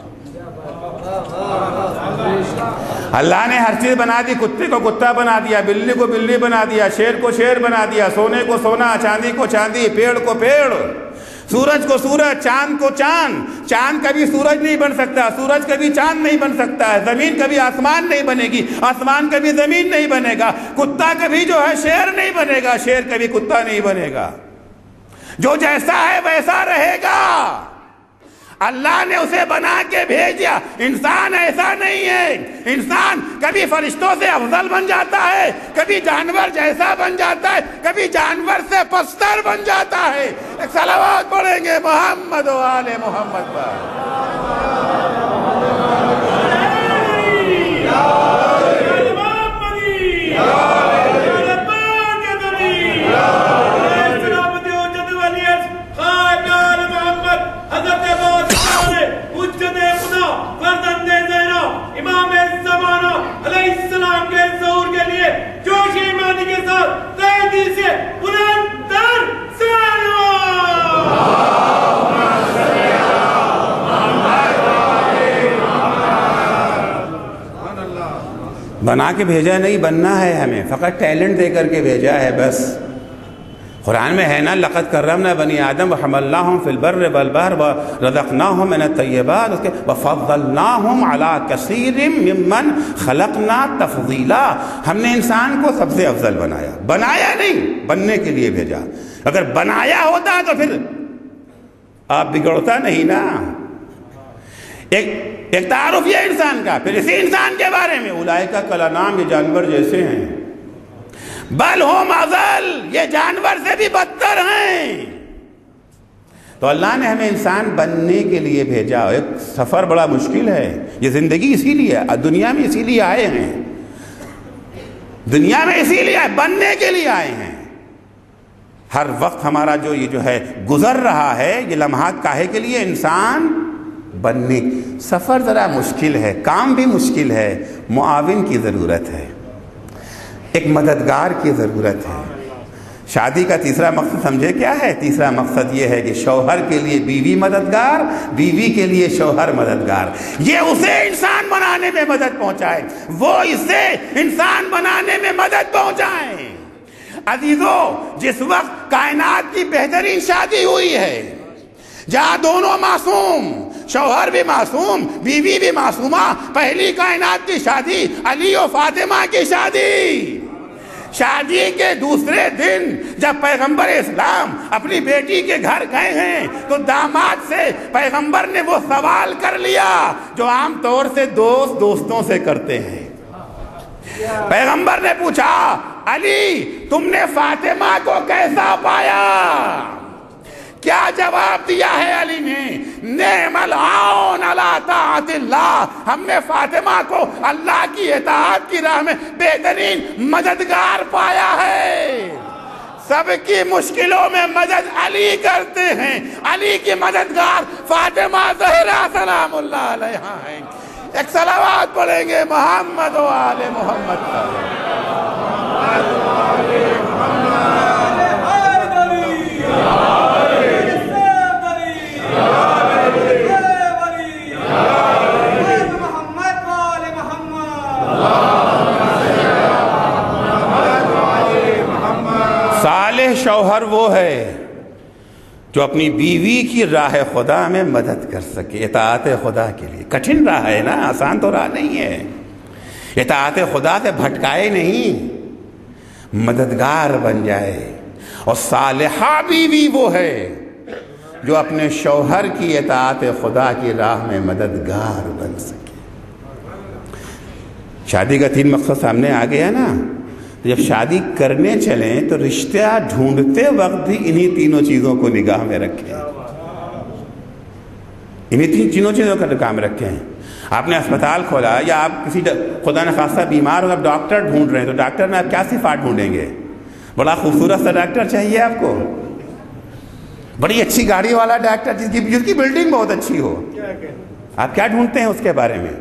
اللہ نے ہر چیز بنا دی. کتے کو کتا بنا دیا، بلی کو بلی بنا دیا، شیر کو شیر بنا دیا، سونے کو سونا، چاندی کو چاندی، پیڑ کو پیڑ، سورج کو سورج، چاند کو چاند. چاند کبھی سورج نہیں بن سکتا، سورج کبھی چاند نہیں بن سکتا ہے. زمین کبھی آسمان نہیں بنے گی، آسمان کبھی زمین نہیں بنے گا. کتا کبھی جو ہے شیر نہیں بنے گا، شیر کبھی کتا نہیں بنے گا. جو جیسا ہے ویسا رہے گا. اللہ نے اسے بنا کے بھیجا. انسان ایسا نہیں ہے. انسان کبھی فرشتوں سے افضل بن جاتا ہے, کبھی جانور جیسا بن جاتا ہے, کبھی جانور سے پستر بن جاتا ہے. ایک صلوات پڑھیں گے محمد و آل محمد پر. بنا کے بھیجا نہیں, بننا ہے ہمیں, فقط ٹیلنٹ دے کر کے بھیجا ہے بس. قرآن میں ہے نا, لقد کرمنا بنی آدم وحملناہم فی البر والبحر ورزقناہم من الطیبات, اس کے وفضلناہم علی کثیر ممن خلقنا تفضیلا. ہم نے انسان کو سب سے افضل بنایا. بنایا نہیں, بننے کے لیے بھیجا. اگر بنایا ہوتا تو پھر آپ بگڑتا نہیں نا. ایک ایک تعارف یہ انسان کا. پھر اسی انسان کے بارے میں اولئک کالانعام, یہ جانور جیسے ہیں, بل ہم اضل, یہ جانور سے بھی بدتر ہیں. تو اللہ نے ہمیں انسان بننے کے لیے بھیجا. ایک سفر بڑا مشکل ہے. یہ زندگی اسی لیے, دنیا میں اسی لیے آئے ہیں. دنیا میں اسی لیے بننے کے لیے آئے ہیں. ہر وقت ہمارا جو یہ جو ہے گزر رہا ہے, یہ لمحات کاہے کے لیے؟ انسان بننے. سفر ذرا مشکل ہے, کام بھی مشکل ہے, معاون کی ضرورت ہے, ایک مددگار کی ضرورت ہے. شادی کا تیسرا مقصد سمجھے کیا ہے؟ تیسرا مقصد یہ ہے کہ شوہر کے لیے بیوی مددگار, بیوی کے لیے شوہر مددگار. یہ اسے انسان بنانے میں مدد پہنچائے, وہ اسے انسان بنانے میں مدد پہنچائے. عزیزو, جس وقت کائنات کی بہترین شادی ہوئی ہے, جہاں دونوں معصوم, شوہر بھی معصوم, بیوی بھی معصومہ, پہلی کائنات کی شادی علی و فاطمہ کی شادی. شادی کے دوسرے دن جب پیغمبر اسلام اپنی بیٹی کے گھر گئے ہیں تو داماد سے پیغمبر نے وہ سوال کر لیا جو عام طور سے دوست دوستوں سے کرتے ہیں. پیغمبر نے پوچھا, علی تم نے فاطمہ کو کیسا پایا؟ کیا جواب دیا ہے علی نے؟ نعم العون علی طاعت اللہ, ہم نے فاطمہ کو اللہ کی اطاعت کی راہ میں بہترین مددگار پایا ہے. سب کی مشکلوں میں مدد علی کرتے ہیں. علی کی مددگار فاطمہ زہرا سلام اللہ علیہا ہیں. ایک صلوات پڑھیں گے محمد و آل محمد پر. صالح شوہر وہ ہے جو اپنی بیوی کی راہ خدا میں مدد کر سکے, اطاعت خدا کے لیے. کٹھن راہ ہے نا, آسان تو راہ نہیں ہے. اطاعت خدا سے بھٹکائے نہیں, مددگار بن جائے. اور صالحہ بیوی وہ ہے جو اپنے شوہر کی اطاعت خدا کی راہ میں مددگار بن سکے. شادی کا تین مقصد سامنے آ گیا نا. جب شادی کرنے چلیں تو رشتہ ڈھونڈتے وقت بھی انہی تینوں چیزوں کو نگاہ میں رکھیں. انہی تین تینوں چیزوں کو نگاہ میں رکھیں. آپ نے اسپتال کھولا یا آپ کسی خدا نخواستہ بیمار ہو, آپ ڈاکٹر ڈھونڈ رہے ہیں, تو ڈاکٹر میں آپ کیا صفات ڈھونڈیں گے؟ بڑا خوبصورت سا ڈاکٹر چاہیے آپ کو, بڑی اچھی گاڑی والا ڈاکٹر جس کی جس کی بلڈنگ بہت اچھی ہو. آپ کیا ڈھونڈتے ہیں اس کے بارے میں؟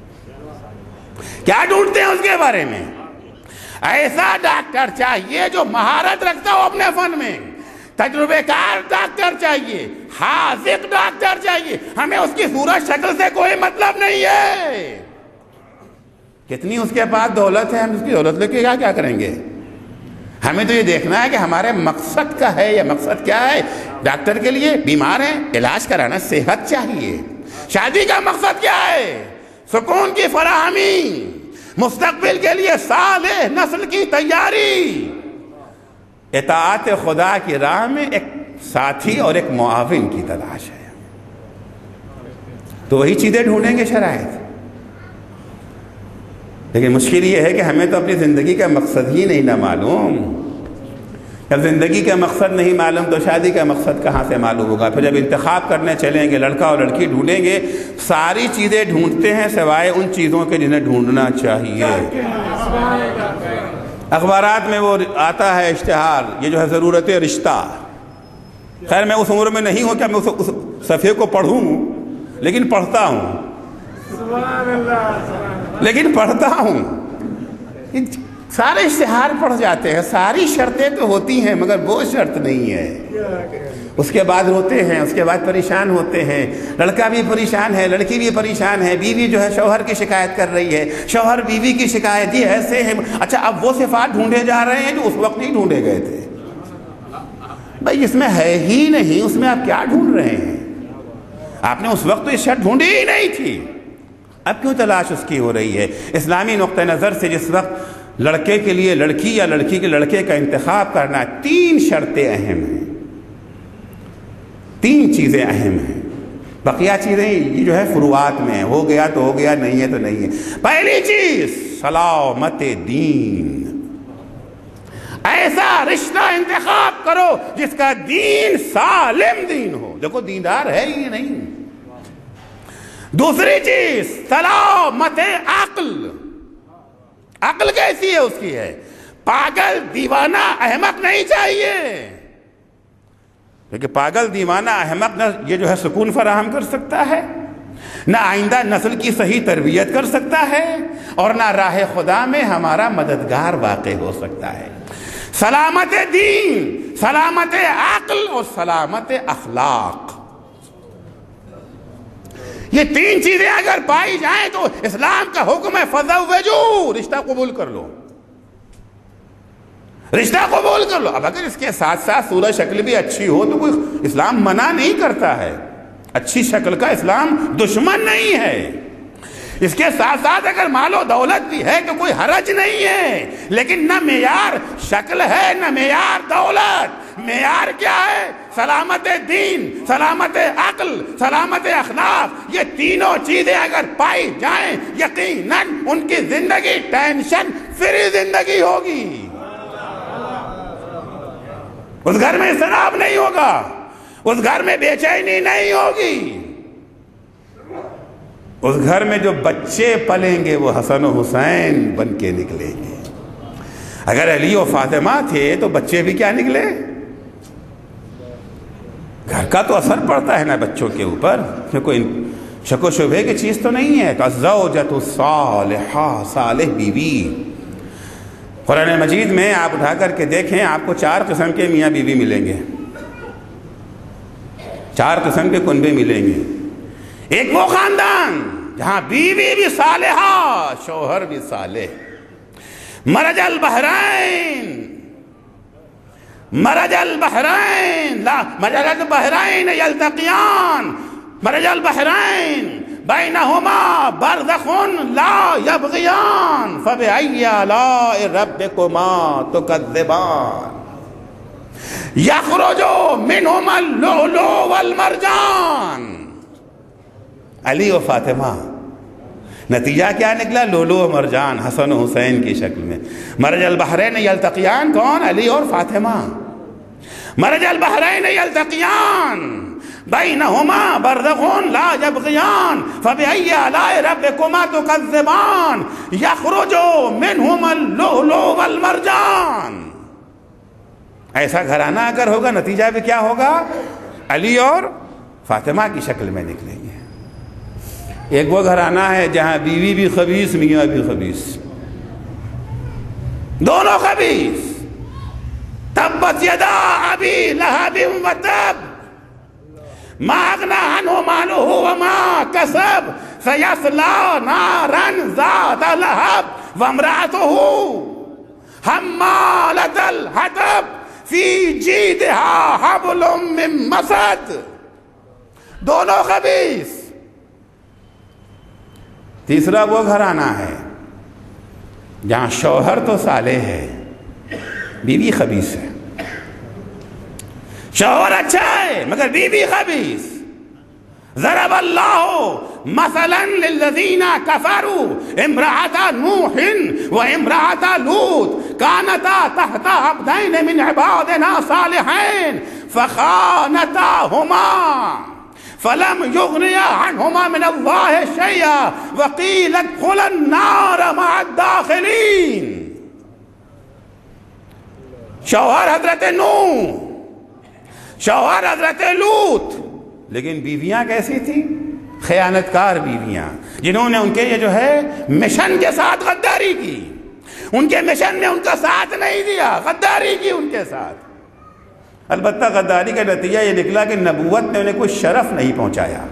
کیا ڈھونڈتے ہیں اس کے بارے میں؟ ایسا ڈاکٹر چاہیے جو مہارت رکھتا ہو اپنے فن میں. تجربے کار ڈاکٹر چاہیے, حاذق ڈاکٹر چاہیے. ہمیں اس کی صورت شکل سے کوئی مطلب نہیں ہے. کتنی اس کے پاس دولت ہے, ہم اس کی دولت لے کے کیا کیا کریں گے؟ ہمیں تو یہ دیکھنا ہے کہ ہمارے مقصد کا ہے. یہ مقصد کیا ہے؟ ڈاکٹر کے لیے بیمار ہیں, علاج کرانا, صحت چاہیے. شادی کا مقصد کیا ہے؟ سکون کی فراہمی, مستقبل کے لیے صالح نسل کی تیاری. اطاعت خدا کی راہ میں ایک ساتھی اور ایک معاون کی تلاش ہے، تو وہی چیزیں ڈھونڈیں گے شرائط۔ لیکن مشکل یہ ہے کہ ہمیں تو اپنی زندگی کا مقصد ہی نہیں نہ معلوم۔ جب زندگی کا مقصد نہیں معلوم تو شادی کا مقصد کہاں سے معلوم ہوگا؟ پھر جب انتخاب کرنے چلیں گے، لڑکا اور لڑکی ڈھونڈیں گے، ساری چیزیں ڈھونڈتے ہیں سوائے ان چیزوں کے جنہیں ڈھونڈنا چاہیے۔ اخبارات میں وہ آتا ہے اشتہار، یہ جو ہے ضرورت رشتہ۔ خیر میں اس عمر میں نہیں ہوں کہ میں اس صفحے کو پڑھوں، لیکن پڑھتا ہوں لیکن پڑھتا ہوں سارے اشتہار پڑھ جاتے ہیں، ساری شرطیں تو ہوتی ہیں مگر وہ شرط نہیں ہے۔ اس کے بعد روتے ہیں، اس کے بعد پریشان ہوتے ہیں، لڑکا بھی پریشان ہے، لڑکی بھی پریشان ہے، بیوی جو ہے شوہر کی شکایت کر رہی ہے، شوہر بیوی کی شکایت، یہ ایسے ہیں۔ اچھا اب وہ صفات ڈھونڈے جا رہے ہیں جو اس وقت نہیں ڈھونڈے گئے تھے۔ بھائی اس میں ہے ہی نہیں، اس میں آپ کیا ڈھونڈ رہے ہیں؟ آپ نے اس وقت تو یہ شرط ڈھونڈی ہی نہیں تھی، اب کیوں تلاش اس کی ہو رہی ہے؟ اسلامی نقطہ نظر سے جس وقت لڑکے کے لیے لڑکی یا لڑکی کے لڑکے کا انتخاب کرنا، تین شرطیں اہم ہیں، تین چیزیں اہم ہیں، بقیہ چیزیں یہ جو ہے فروعات میں ہیں، ہو گیا تو ہو گیا، نہیں ہے تو نہیں ہے۔ پہلی چیز سلامت دین، ایسا رشتہ انتخاب کرو جس کا دین سالم دین ہو۔ دیکھو دیندار ہے ہی نہیں۔ دوسری چیز سلامت عقل، عقل کیسی ہے اس کی ہے؟ پاگل دیوانہ احمق نہیں چاہیے، کیونکہ پاگل دیوانہ احمق نہ یہ جو ہے سکون فراہم کر سکتا ہے، نہ آئندہ نسل کی صحیح تربیت کر سکتا ہے، اور نہ راہ خدا میں ہمارا مددگار واقع ہو سکتا ہے۔ سلامت دین، سلامت عقل اور سلامت اخلاق، یہ تین چیزیں اگر پائی جائیں تو اسلام کا حکم ہے فزوجوا، رشتہ قبول کر لو، رشتہ قبول کر لو۔ اب اگر اس کے ساتھ ساتھ صورت شکل بھی اچھی ہو تو کوئی اسلام منع نہیں کرتا ہے، اچھی شکل کا اسلام دشمن نہیں ہے۔ اس کے ساتھ ساتھ اگر مال و دولت بھی ہے تو کوئی حرج نہیں ہے، لیکن نہ معیار شکل ہے نہ معیار دولت، معیار کیا ہے؟ سلامت دین، سلامت عقل، سلامت اخلاق۔ یہ تینوں چیزیں اگر پائی جائیں یقیناً ان کی زندگی ٹینشن فری زندگی ہوگی، اس گھر میں اضطراب نہیں ہوگا، اس گھر میں بے چینی نہیں ہوگی، اس گھر میں جو بچے پلیں گے وہ حسن و حسین بن کے نکلیں گے۔ اگر علی و فاطمہ تھے تو بچے بھی کیا نکلے؟ گھر کا تو اثر پڑتا ہے نا بچوں کے اوپر، کوئی شک و شبہ کی چیز تو نہیں ہے۔ الزوجۃ الصالحہ، صالح بیوی۔ قرآن مجید میں آپ اٹھا کر کے دیکھیں، آپ کو چار قسم کے میاں بیوی ملیں گے، چار قسم کے کنبے ملیں گے۔ ایک وہ خاندان جہاں بیوی بھی صالحہ، شوہر بھی صالح۔ مرج البحرین، مرج البحرین لا مرج البحرین یلتقیان، مرج البحرین بینہما برزخ لا یبغیان فبأی آلاء ربکما تکذبان یخرج منہما اللؤلؤ والمرجان۔ علی و فاطمہ، نتیجہ کیا نکلا؟ لولو و مرجان، حسن و حسین کی شکل میں۔ مرج البحرین یلتقیان کون؟ علی اور فاطمہ۔ مرج البحرین یلتقیان بینہما برزخ لا یبغیان فبأی آلاء ربکما تکذبان یخرج منہما اللؤلؤ والمرجان۔ ایسا گھرانہ اگر ہوگا نتیجہ بھی کیا ہوگا؟ علی اور فاطمہ کی شکل میں نکلیں گے۔ ایک وہ گھرانہ ہے جہاں بیوی بھی خبیث، میاں بھی خبیث، دونوں خبیث۔ تبت یدا ابی لہب وتب ما اغنی عنہ مالہ وما کسب سیصلی نارا ذات لہب وامرأتہ حمالۃ الحطب فی جیدہا حبل من مسد۔ دونوں خبیث۔ تیسرا وہ گھرانہ ہے جہاں شوہر تو صالح ہے، بیوی خبیث ہے۔ شوہر اچھا ہے مگر بیوی خبیث. ضرب اللہ مثلا للذین کفروا امرأة نوح وامرأة لوط كانتا تحت عبدین من عبادنا صالحین فخانتاہما فلم یغنیا عنہما من اللہ شیئا وقیل ادخلا النار مع الداخلین. شوہر حضرت نوح، شوہر حضرت لوط، لیکن بیویاں کیسی تھیں؟ خیانتکار بیویاں، جنہوں نے ان کے یہ جو ہے مشن کے ساتھ غداری کی. ان کے مشن نے ان کا ساتھ نہیں دیا، غداری کی ان کے ساتھ. البتہ غداری کا نتیجہ یہ نکلا کہ نبوت نے انہیں کوئی شرف نہیں پہنچایا،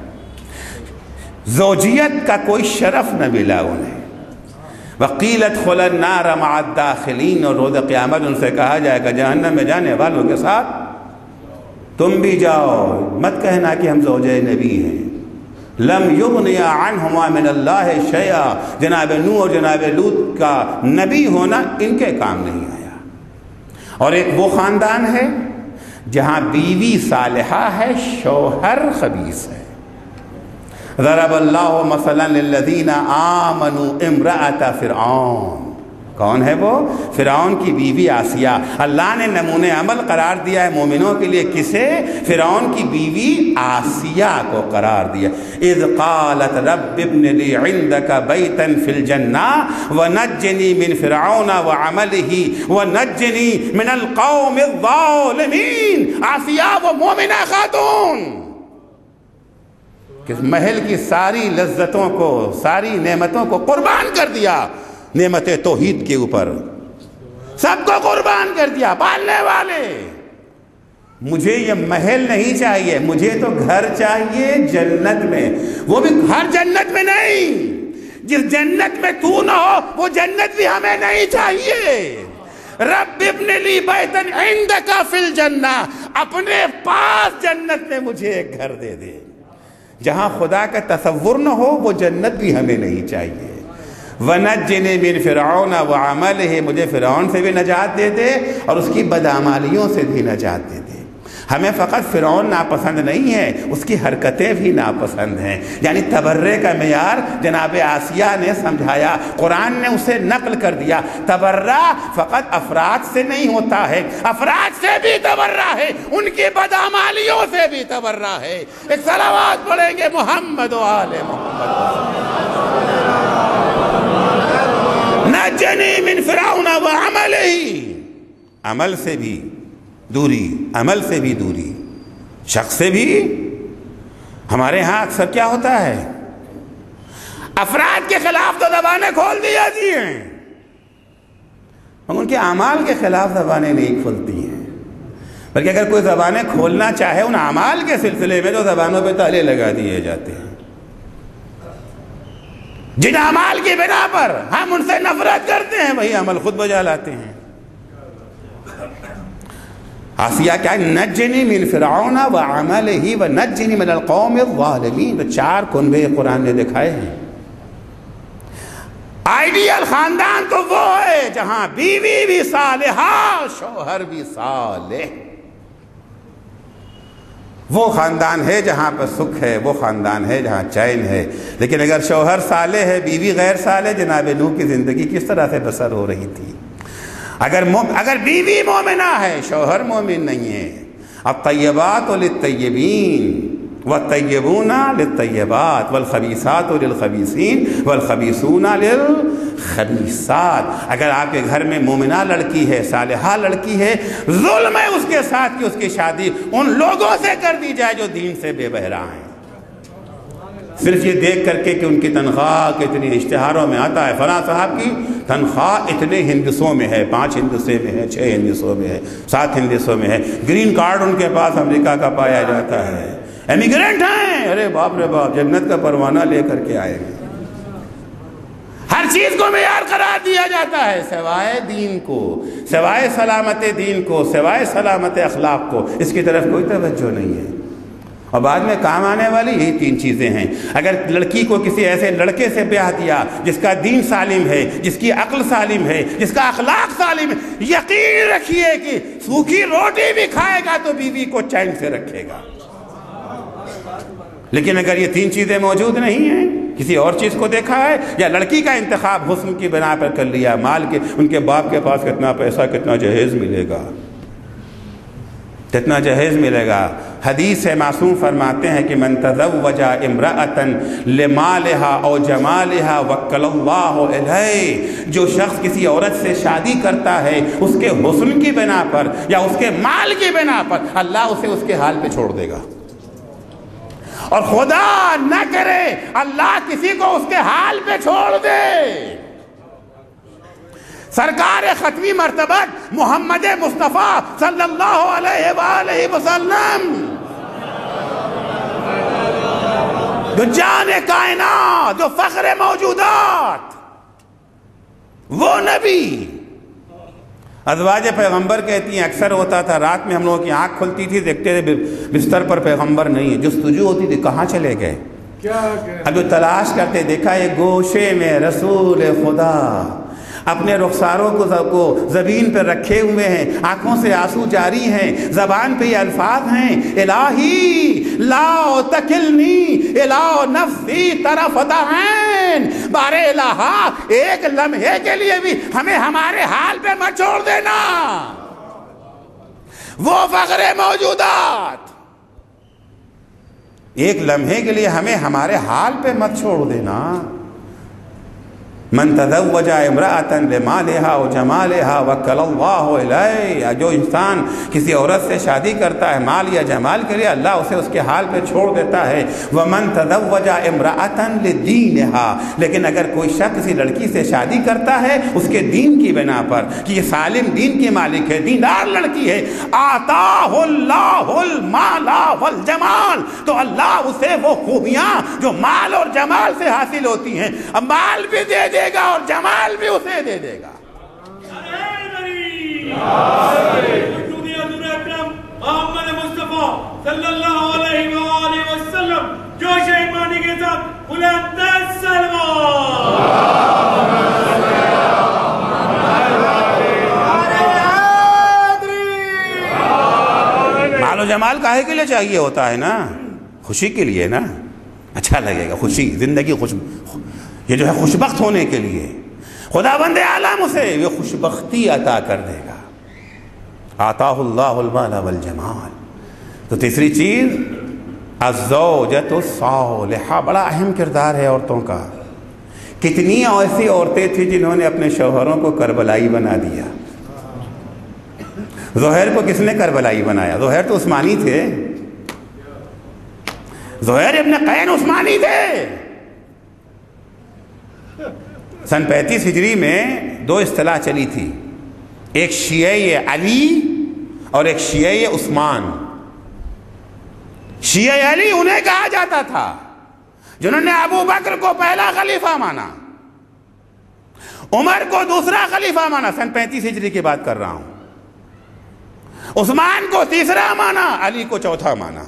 زوجیت کا کوئی شرف نہ ملا انہیں. وَقِيلَ ادْخُلَا النَّارَ مَعَ الدَّاخِلِينَ، اور روز قیامت ان سے کہا جائے گا جہنم میں جانے والوں کے ساتھ تم بھی جاؤ، مت کہنا کہ ہم زوجہ نبی ہیں. لم یغنیا عنہما من اللہ شیئا، جناب نوح اور جناب لوط کا نبی ہونا ان کے کام نہیں آیا. اور ایک وہ خاندان ہے جہاں بیوی صالحہ ہے، شوہر خبیث ہے. ضرب اللہ مثلا للذین آمنوا امرأة فرعون. کون ہے وہ؟ فرعون کی بیوی آسیہ. اللہ نے نمونِ عمل قرار دیا ہے مومنوں کے لیے کسے؟ فرعون کی بیوی آسیہ کو قرار دیا. اذ قالت رب ابن لی عندک بیتا فی الجنہ ونجنی من فرعون وعملہ ونجنی من القوم الظالمین. آسیہ وہ مومنہ خاتون کہ محل کی ساری لذتوں کو، ساری نعمتوں کو قربان کر دیا، نعمت توحید کے اوپر سب کو قربان کر دیا. پالنے والے، مجھے یہ محل نہیں چاہیے، مجھے تو گھر چاہیے جنت میں. وہ بھی ہر جنت میں نہیں، جس جنت میں تو نہ ہو وہ جنت بھی ہمیں نہیں چاہیے. رب ابن لی بیتا عندک فی الجنہ، اپنے پاس جنت میں مجھے ایک گھر دے دے. جہاں خدا کا تصور نہ ہو وہ جنت بھی ہمیں نہیں چاہیے. وَنَجِّنِي مِن فِرْعَوْنَ وَعَمَلِهِ، مجھے فرعون سے بھی نجات دے دے اور اس کی بدعمالیوں سے بھی نجات دے دے. ہمیں فقط فرعون ناپسند نہیں ہے، اس کی حرکتیں بھی ناپسند ہیں. یعنی تبرے کا معیار جناب آسیہ نے سمجھایا، قرآن نے اسے نقل کر دیا. تبرہ فقط افراد سے نہیں ہوتا ہے، افراد سے بھی تبرہ ہے، ان کی بدعمالیوں سے بھی تبرہ ہے. ایک صلوات پڑھیں گے محمد و آل محمد. نجنی من فرعون وعملہ، عمل سے بھی دوری، عمل سے بھی دوری، شخص سے بھی. ہمارے ہاں اکثر کیا ہوتا ہے، افراد کے خلاف تو زبانیں کھول دی جاتی ہیں، ان کے اعمال کے خلاف زبانیں نہیں کھلتی ہیں. بلکہ اگر کوئی زبانیں کھولنا چاہے ان اعمال کے سلسلے میں تو زبانوں پہ تالے لگا دیے جاتے ہیں. جن اعمال کی بنا پر ہم ان سے نفرت کرتے ہیں وہی عمل خود بجا لاتے ہیں. آسیہ کیا ہے؟ نجنی من فرعون وعملہ ونجنی من القوم الظالمین. چار کنبے قرآن نے دکھائے ہیں. آئیڈیل خاندان تو وہ ہے جہاں بیوی بھی صالحہ، شوہر بھی صالح. وہ خاندان ہے جہاں پر سکھ ہے، وہ خاندان ہے جہاں چین ہے. لیکن اگر شوہر صالح ہے، بیوی غیر صالح، جناب نوح کی زندگی کس طرح سے بسر ہو رہی تھی؟ اگر اگر بیوی مومنہ ہے، شوہر مومن نہیں ہے. الطیبات للطیبین والطیبون للطیبات والخبیثات للخبیثین والخبیثون للخبیثات. اگر آپ کے گھر میں مومنہ لڑکی ہے، صالحہ لڑکی ہے، ظلم ہے اس کے ساتھ کہ اس کی شادی ان لوگوں سے کر دی جائے جو دین سے بے بہرا ہیں. صرف یہ دیکھ کر کے کہ ان کی تنخواہ کتنی، اشتہاروں میں آتا ہے فلاں صاحب کی تنخواہ اتنے ہندسوں میں ہے، پانچ ہندسے میں ہے، چھ ہندسوں میں ہے، سات ہندسوں میں ہے. گرین کارڈ ان کے پاس امریکہ کا پایا جاتا ہے، ایمیگرینٹ ہیں. ارے باپ رے باپ، جنت کا پروانہ لے کر کے آئے گے. ہر چیز کو معیار قرار دیا جاتا ہے سوائے دین کو، سوائے سلامت دین کو، سوائے سلامت اخلاق کو. اس کی طرف کوئی توجہ نہیں ہے. اور بعد میں کام آنے والی یہی تین چیزیں ہیں۔ اگر لڑکی کو کسی ایسے لڑکے سے بیاہ دیا جس کا دین سالم ہے، جس کی عقل سالم ہے، جس کا اخلاق سالم ہے، یقین رکھیے کہ سوکھی روٹی بھی کھائے گا تو بیوی کو چین سے رکھے گا۔ لیکن اگر یہ تین چیزیں موجود نہیں ہیں، کسی اور چیز کو دیکھا ہے، یا لڑکی کا انتخاب حسن کی بنا پر کر لیا، مال کے، ان کے باپ کے پاس کتنا پیسہ، کتنا جہیز ملے گا، کتنا جہیز ملے گا۔ حدیث سے معصوم فرماتے ہیں کہ من تزوج امرأة لمالها او جمالها وکل اللہ علیہ، جو شخص کسی عورت سے شادی کرتا ہے اس کے حسن کی بنا پر یا اس کے مال کی بنا پر، اللہ اسے اس کے حال پہ چھوڑ دے گا۔ اور خدا نہ کرے اللہ کسی کو اس کے حال پہ چھوڑ دے۔ سرکار ختمی مرتبت محمد مصطفیٰ صلی اللہ علیہ وآلہ وسلم، جو جان کائنات، جو فخر موجودات، وہ نبی، ازواج پیغمبر کہتی ہیں اکثر ہوتا تھا رات میں ہم لوگوں کی آنکھ کھلتی تھی، دیکھتے تھے بستر پر پیغمبر نہیں ہے، جستجو ہوتی تھی کہاں چلے گئے، اب جو تلاش کرتے دیکھا یہ گوشے میں رسول خدا اپنے رخساروں کو زمین پر رکھے ہوئے ہیں، آنکھوں سے آنسو جاری ہیں، زبان پہ یہ الفاظ ہیں، الہی لا تکلنی الی نفسی طرفۃ عین، بارے الہا ایک لمحے کے لیے بھی ہمیں ہمارے حال پہ مت چھوڑ دینا۔ وہ فخر موجودات، ایک لمحے کے لیے ہمیں ہمارے حال پہ مت چھوڑ دینا۔ من تزوج امرأة لمالها وجمالها وکل اللہ علیہ، جو انسان کسی عورت سے شادی کرتا ہے مال یا جمال کے لیے، اللہ اسے اس کے حال پہ چھوڑ دیتا ہے۔ ومن تزوج امرأة لدینها، لیکن اگر کوئی شخص کسی لڑکی سے شادی کرتا ہے اس کے دین کی بنا پر کہ یہ سالم دین کی مالک ہے، دیندار لڑکی ہے، آتاہ اللہ المال والجمال، تو اللہ اسے وہ خوبیاں جو مال اور جمال سے حاصل ہوتی ہیں، اب مال بھی دے دے گا اور جمال بھی اسے دے دے گا۔
محمد مصطفیٰ صلی اللہ علیہ وآلہ وسلم جوش ایمانی کے ساتھ بلند سلام۔
مال و جمال کاہے کے لیے چاہیے ہوتا ہے نا؟ خوشی کے لیے نا، اچھا لگے گا، خوشی، زندگی خوش، یہ جو ہے خوشبخت ہونے کے لیے خدا بند عالم اسے یہ خوشبختی عطا کر دے گا۔ آتاہ اللہ المال والجمال۔ تو تیسری چیز الزوجۃ الصالحہ، بڑا اہم کردار ہے عورتوں کا۔ کتنی ایسی عورتیں تھیں جنہوں نے اپنے شوہروں کو کربلائی بنا دیا۔ زہیر کو کس نے کربلائی بنایا؟ زہیر تو عثمانی تھے، زہیر ابن قین عثمانی تھے۔ سن پینتیس ہجری میں دو اصطلاح چلی تھی، ایک شیعہ علی اور ایک شیعہ عثمان۔ شیعہ علی انہیں کہا جاتا تھا جنہوں نے ابو بکر کو پہلا خلیفہ مانا، عمر کو دوسرا خلیفہ مانا، سن پینتیس ہجری کی بات کر رہا ہوں، عثمان کو تیسرا مانا، علی کو چوتھا مانا۔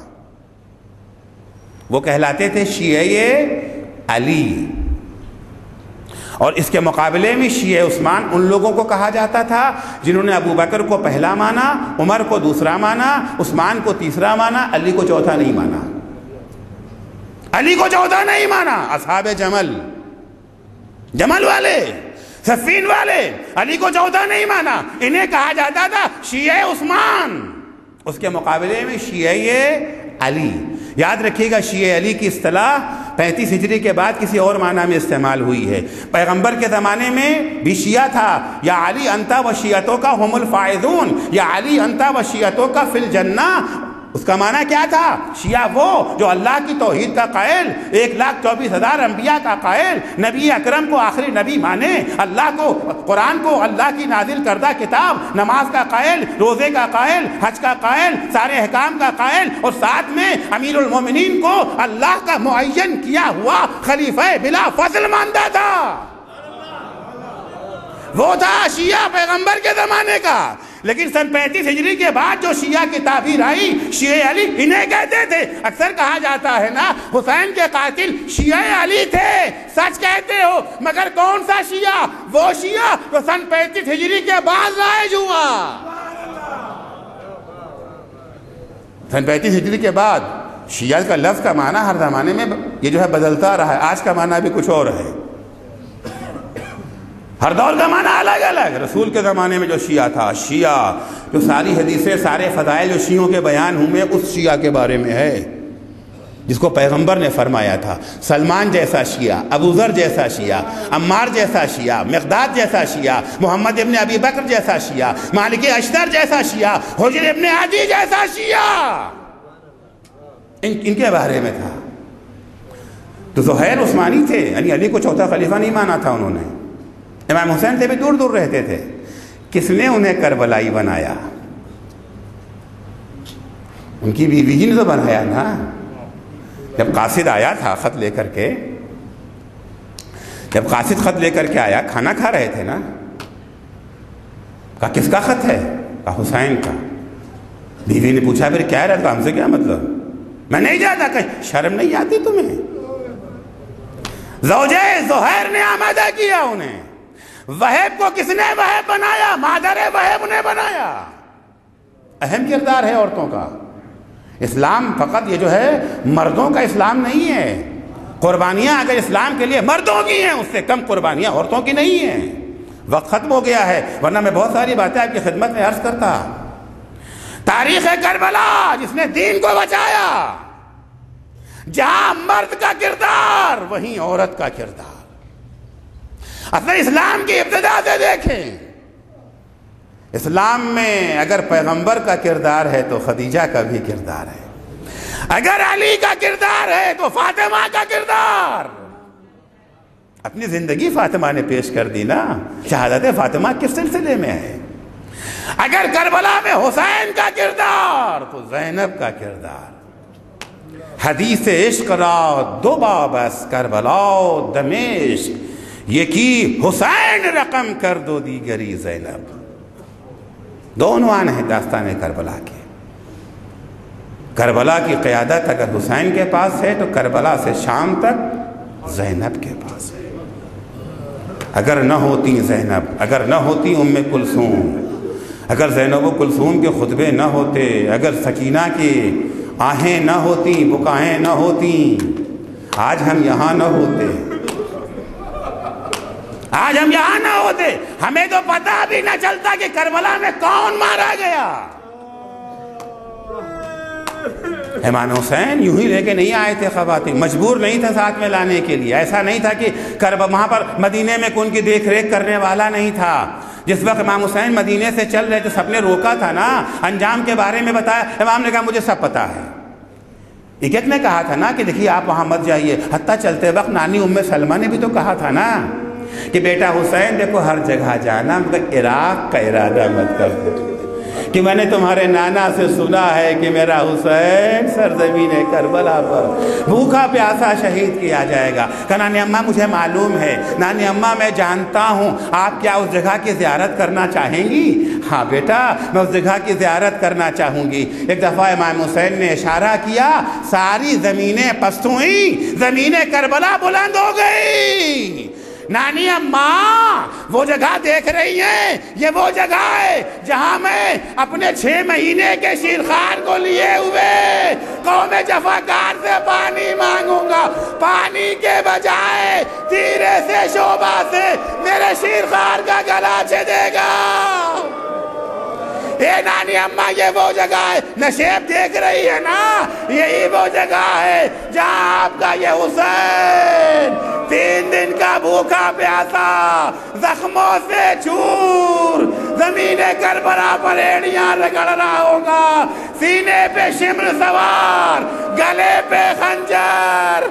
وہ کہلاتے تھے شیعہ علی۔ اور اس کے مقابلے میں شیعہ عثمان ان لوگوں کو کہا جاتا تھا جنہوں نے ابو بکر کو پہلا مانا، عمر کو دوسرا مانا، عثمان کو تیسرا مانا، علی کو چوتھا نہیں مانا۔ علی کو چوتھا نہیں مانا، اصحاب جمل، جمل والے، صفین والے، علی کو چوتھا نہیں مانا، انہیں کہا جاتا تھا شیعہ عثمان۔ اس کے مقابلے میں شیعہ علی۔ یاد رکھیے گا شیعہ علی کی اصطلاح پینتیس ہجری کے بعد کسی اور معنی میں استعمال ہوئی ہے۔ پیغمبر کے زمانے میں بھی شیعہ تھا، یا علی انتا و شیعتوں کا ہم الفائزون، یا علی انتا و شیعتوں کا فی الجنہ۔ اس کا معنی کیا تھا؟ شیعہ وہ جو اللہ کی توحید کا قائل، ایک لاکھ چوبیس ہزار انبیاء کا قائل، نبی اکرم کو آخری نبی مانے، اللہ کو، قرآن کو اللہ کی نازل کردہ کتاب، نماز کا قائل، روزے کا قائل، حج کا قائل، سارے احکام کا قائل، اور ساتھ میں امیر المومنین کو اللہ کا معین کیا ہوا خلیفہ بلا فضل مانتا تھا۔ وہ تھا شیعہ پیغمبر کے زمانے کا۔ لیکن سن پینتیس ہجری کے بعد جو شیعہ کی تعبیر آئی، شیعہ علی انہیں کہتے تھے۔ اکثر کہا جاتا ہے نا حسین کے قاتل شیعہ علی تھے، سچ کہتے ہو، مگر کون سا شیعہ؟ وہ شیعہ جو سن پینتیس ہجری کے بعد رائج ہوا۔ سن پینتیس ہجری کے بعد شیعہ کا لفظ کا معنی ہر زمانے میں یہ جو ہے بدلتا رہا ہے، آج کا معنی بھی کچھ اور ہے، ہر دور کا معنی الگ الگ۔ رسول کے زمانے میں جو شیعہ تھا، شیعہ جو ساری حدیثیں، سارے فضائل جو شیعوں کے بیان ہوئے اس شیعہ کے بارے میں ہے جس کو پیغمبر نے فرمایا تھا، سلمان جیسا شیعہ، ابو ذر جیسا شیعہ، عمار جیسا شیعہ، مقداد جیسا شیعہ، محمد ابن ابی بکر جیسا شیعہ، مالک اشتر جیسا شیعہ، حجر ابن عدی جیسا شیعہ، ان, ان کے بارے میں تھا۔ تو زہیر عثمانی تھے، یعنی علی کو چوتھا خلیفہ نہیں مانا تھا انہوں نے۔ امام حسین سے بھی دور دور رہتے تھے۔ کس نے انہیں کربلائی بنایا؟ ان کی بیوی جی نے تو بنایا نا۔ جب قاصد آیا تھا خط لے کر کے، جب قاصد خط لے کر کے آیا، کھانا کھا رہے تھے نا، کہا کس کا خط ہے؟ کہا حسین کا۔ بیوی نے پوچھا پھر کیا رہا؟ ہم سے کیا مطلب؟ میں نہیں جاتا۔ کہ شرم نہیں آتی تمہیں؟ زوجہ زہیر نے آمادہ کیا انہیں۔ وہب کو کس نے وہب بنایا؟ مادر وہب نے بنایا۔ اہم کردار ہے عورتوں کا۔ اسلام فقط یہ جو ہے مردوں کا اسلام نہیں ہے۔ قربانیاں اگر اسلام کے لیے مردوں کی ہیں، اس سے کم قربانیاں عورتوں کی نہیں ہیں۔ وقت ختم ہو گیا ہے، ورنہ میں بہت ساری باتیں آپ کی خدمت میں عرض کرتا۔ تاریخ کربلا جس نے دین کو بچایا، جہاں مرد کا کردار وہیں عورت کا کردار۔ اصل اسلام کی ابتدا سے دیکھیں، اسلام میں اگر پیغمبر کا کردار ہے تو خدیجہ کا بھی کردار ہے، اگر علی کا کردار ہے تو فاطمہ کا کردار۔ اپنی زندگی فاطمہ نے پیش کر دی نا۔ شہادت فاطمہ کس سلسلے میں ہے؟ اگر کربلا میں حسین کا کردار تو زینب کا کردار۔ حدیث عشق را دو باب است کربلا و دمشق، یکی حسین رقم کر دو دیگری زینب۔ دو عنوان ہیں داستان کربلا کے۔ کربلا کی قیادت اگر حسین کے پاس ہے تو کربلا سے شام تک زینب کے پاس ہے۔ اگر نہ ہوتی زینب، اگر نہ ہوتی ام کلثوم، اگر زینب و کلثوم کے خطبے نہ ہوتے، اگر سکینہ کی آہیں نہ ہوتی، بکائیں نہ ہوتی، آج ہم یہاں نہ ہوتے، آج ہم یہاں نہ ہوتے، ہمیں تو پتہ بھی نہ چلتا کہ کربلا میں کون مارا گیا۔ امام حسین یوں ہی لے کے نہیں آئے تھے خواتین، مجبور نہیں تھا ساتھ میں لانے کے لیے۔ ایسا نہیں تھا کہ کربلا وہاں پر مدینے میں ان کی دیکھ ریکھ کرنے والا نہیں تھا۔ جس وقت امام حسین مدینے سے چل رہے تھے سب نے روکا تھا نا، انجام کے بارے میں بتایا، امام نے کہا مجھے سب پتا ہے۔ ایک ایک نے کہا تھا نا کہ دیکھیے آپ وہاں مت جائیے، حتیٰ چلتے وقت نانی ام سلمہ نے بھی تو کہا تھا نا کہ بیٹا حسین دیکھو ہر جگہ جانا مگر عراق کا ارادہ مت کر دو، کہ میں نے تمہارے نانا سے سنا ہے کہ میرا حسین سرزمین کربلا پر بھوکا پیاسا شہید کیا جائے گا۔ کہ نانی اماں مجھے معلوم ہے، نانی اماں میں جانتا ہوں، آپ کیا اس جگہ کی زیارت کرنا چاہیں گی؟ ہاں بیٹا میں اس جگہ کی زیارت کرنا چاہوں گی۔ ایک دفعہ امام حسین نے اشارہ کیا، ساری زمینیں پست ہوئیں، زمین کربلا بلند ہو گئی۔ نانی اماں وہ جگہ دیکھ رہی ہیں، یہ وہ جگہ ہے جہاں میں اپنے چھ مہینے کے شیرخوار کو لیے ہوئے قوم جفاکار سے پانی مانگوں گا، پانی کے بجائے تیرے سے شعبہ سے میرے شیرخوار کا گلا چھیدے گا۔ اے نانی اماں یہ وہ جگہ ہے، نشیب دیکھ رہی ہے نا، یہی وہ جگہ ہے جہاں آپ کا یہ حسین تین دن کا بھوکا پیاسا، زخموں سے چور، زمین کربلا پر ایڑیاں رگڑ رہا ہوگا، سینے پہ شمر سوار، گلے پہ خنجر۔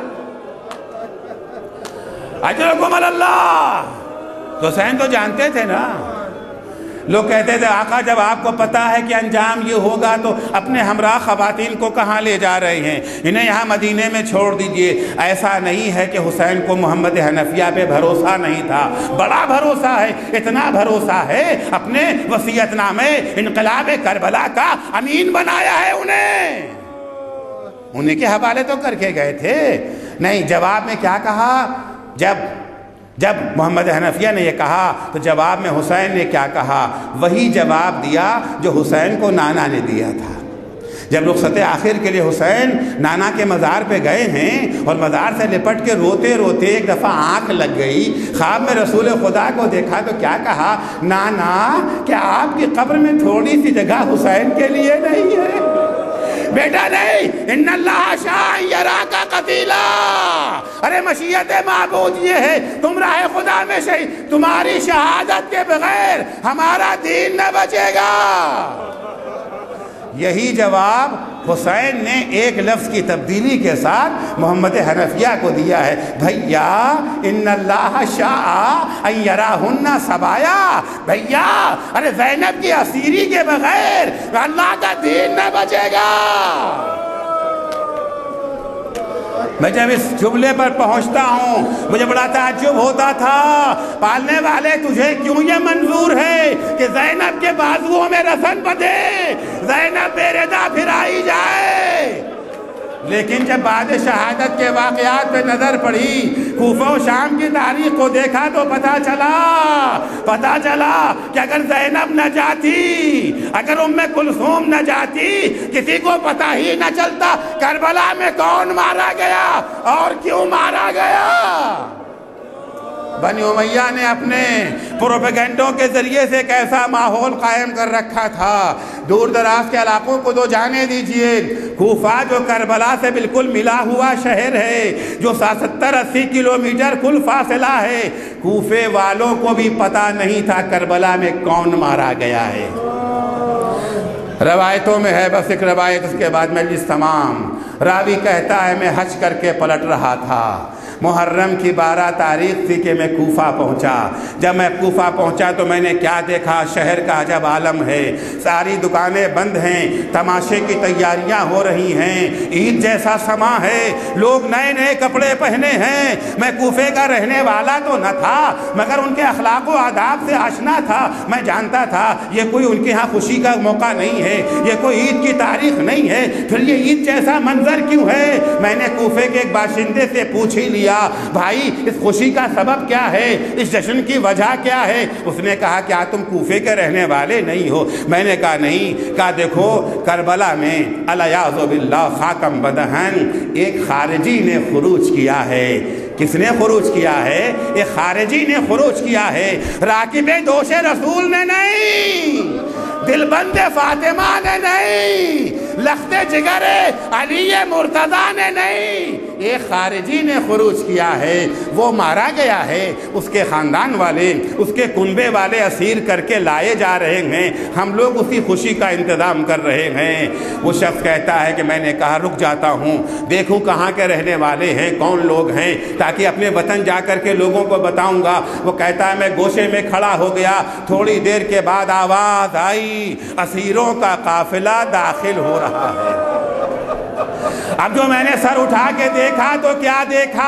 اجرکم اللہ۔ تو حسین تو جانتے تھے نا لوگ کہتے تھے آقا جب آپ کو پتا ہے کہ انجام یہ ہوگا تو اپنے ہمراہ خواتین کو کہاں لے جا رہے ہیں؟ انہیں یہاں مدینے میں چھوڑ دیجئے۔ ایسا نہیں ہے کہ حسین کو محمد حنفیہ پہ بھروسہ نہیں تھا، بڑا بھروسہ ہے، اتنا بھروسہ ہے اپنے وصیت نامے انقلاب کربلا کا امین بنایا ہے انہیں۔ انہیں کے حوالے تو کر کے گئے تھے۔ نہیں، جواب میں کیا کہا؟ جب جب محمد حنفیہ نے یہ کہا تو جواب میں حسین نے کیا کہا؟ وہی جواب دیا جو حسین کو نانا نے دیا تھا۔ جب رخصت آخر کے لیے حسین نانا کے مزار پہ گئے ہیں اور مزار سے لپٹ کے روتے روتے ایک دفعہ آنکھ لگ گئی، خواب میں رسول خدا کو دیکھا تو کیا کہا؟ نانا کیا آپ کی قبر میں تھوڑی سی جگہ حسین کے لیے نہیں ہے؟ بیٹا نہیں، ان اللہ شاء یراک قتیلا، ارے مشیت معبود یہ ہے تم راہ خدا میں شہید، تمہاری شہادت کے بغیر ہمارا دین نہ بچے گا۔ یہی جواب حسین نے ایک لفظ کی تبدیلی کے ساتھ محمد حنفیہ کو دیا ہے، بھیا ان اللہ شاء ان یراہن سبایا، بھیا ارے زینب کی اسیری کے بغیر اللہ کا دین نہ بچے گا۔ میں جب اس جملے پر پہنچتا ہوں مجھے بڑا تعجب ہوتا تھا، پالنے والے تجھے کیوں یہ منظور ہے کہ زینب کے بازوؤں میں رسن بدے، زینب بے ردا پھرائی جائے؟ لیکن جب بعد شہادت کے واقعات پہ نظر پڑی، کوفہ و شام کی تاریخ کو دیکھا تو پتہ چلا پتہ چلا کہ اگر زینب نہ جاتی، اگر ام کلثوم نہ جاتی، کسی کو پتہ ہی نہ چلتا کربلا میں کون مارا گیا اور کیوں مارا گیا۔ بنی امیہ نے اپنے پروپیگنڈوں کے ذریعے سے ایک ایسا ماحول قائم کر رکھا تھا، دور دراز کے علاقوں کو تو جانے دیجئے، کوفہ جو کربلا سے بالکل ملا ہوا شہر ہے، جو ستر اسی کلومیٹر کل فاصلہ ہے، کوفے والوں کو بھی پتہ نہیں تھا کربلا میں کون مارا گیا ہے۔ روایتوں میں ہے، بس ایک روایت اس کے بعد مجلس تمام۔ راوی کہتا ہے میں حج کر کے پلٹ رہا تھا، محرم کی بارہ تاریخ تھی کہ میں کوفہ پہنچا۔ جب میں کوفہ پہنچا تو میں نے کیا دیکھا، شہر کا عجب عالم ہے، ساری دکانیں بند ہیں، تماشے کی تیاریاں ہو رہی ہیں، عید جیسا سما ہے، لوگ نئے نئے کپڑے پہنے ہیں۔ میں کوفے کا رہنے والا تو نہ تھا مگر ان کے اخلاق و آداب سے آشنا تھا، میں جانتا تھا یہ کوئی ان کے ہاں خوشی کا موقع نہیں ہے، یہ کوئی عید کی تاریخ نہیں ہے، پھر یہ عید جیسا منظر کیوں ہے؟ میں نے کوفے کے ایک باشندے سے پوچھ ہی لیا، بھائی اس خوشی کا سبب کیا ہے، اس جشن کی وجہ کیا ہے؟ اس نے کہا کیا تم کوفے کے رہنے والے نہیں ہو؟ میں نے کہا نہیں۔ کہا دیکھو کربلا میں الیاذ باللہ خاکم بدہن ایک خارجی نے خروج کیا ہے۔ کس نے خروج کیا ہے؟ ایک خارجی نے خروج کیا ہے، راکب دوش رسول نے نہیں، دل بند فاطمہ نے نہیں، لخت جگر علی مرتضیٰ نے نہیں، ایک خارجی نے خروج کیا ہے، وہ مارا گیا ہے، اس کے خاندان والے اس کے کنبے والے اسیر کر کے لائے جا رہے ہیں، ہم لوگ اسی خوشی کا انتظام کر رہے ہیں۔ وہ شخص کہتا ہے کہ میں نے کہا رک جاتا ہوں، دیکھوں کہاں کے رہنے والے ہیں، کون لوگ ہیں، تاکہ اپنے وطن جا کر کے لوگوں کو بتاؤں گا۔ وہ کہتا ہے میں گوشے میں کھڑا ہو گیا، تھوڑی دیر کے بعد آواز آئی اسیروں کا قافلہ داخل ہو رہا ہے۔ اب جو میں نے سر اٹھا کے دیکھا تو کیا دیکھا؟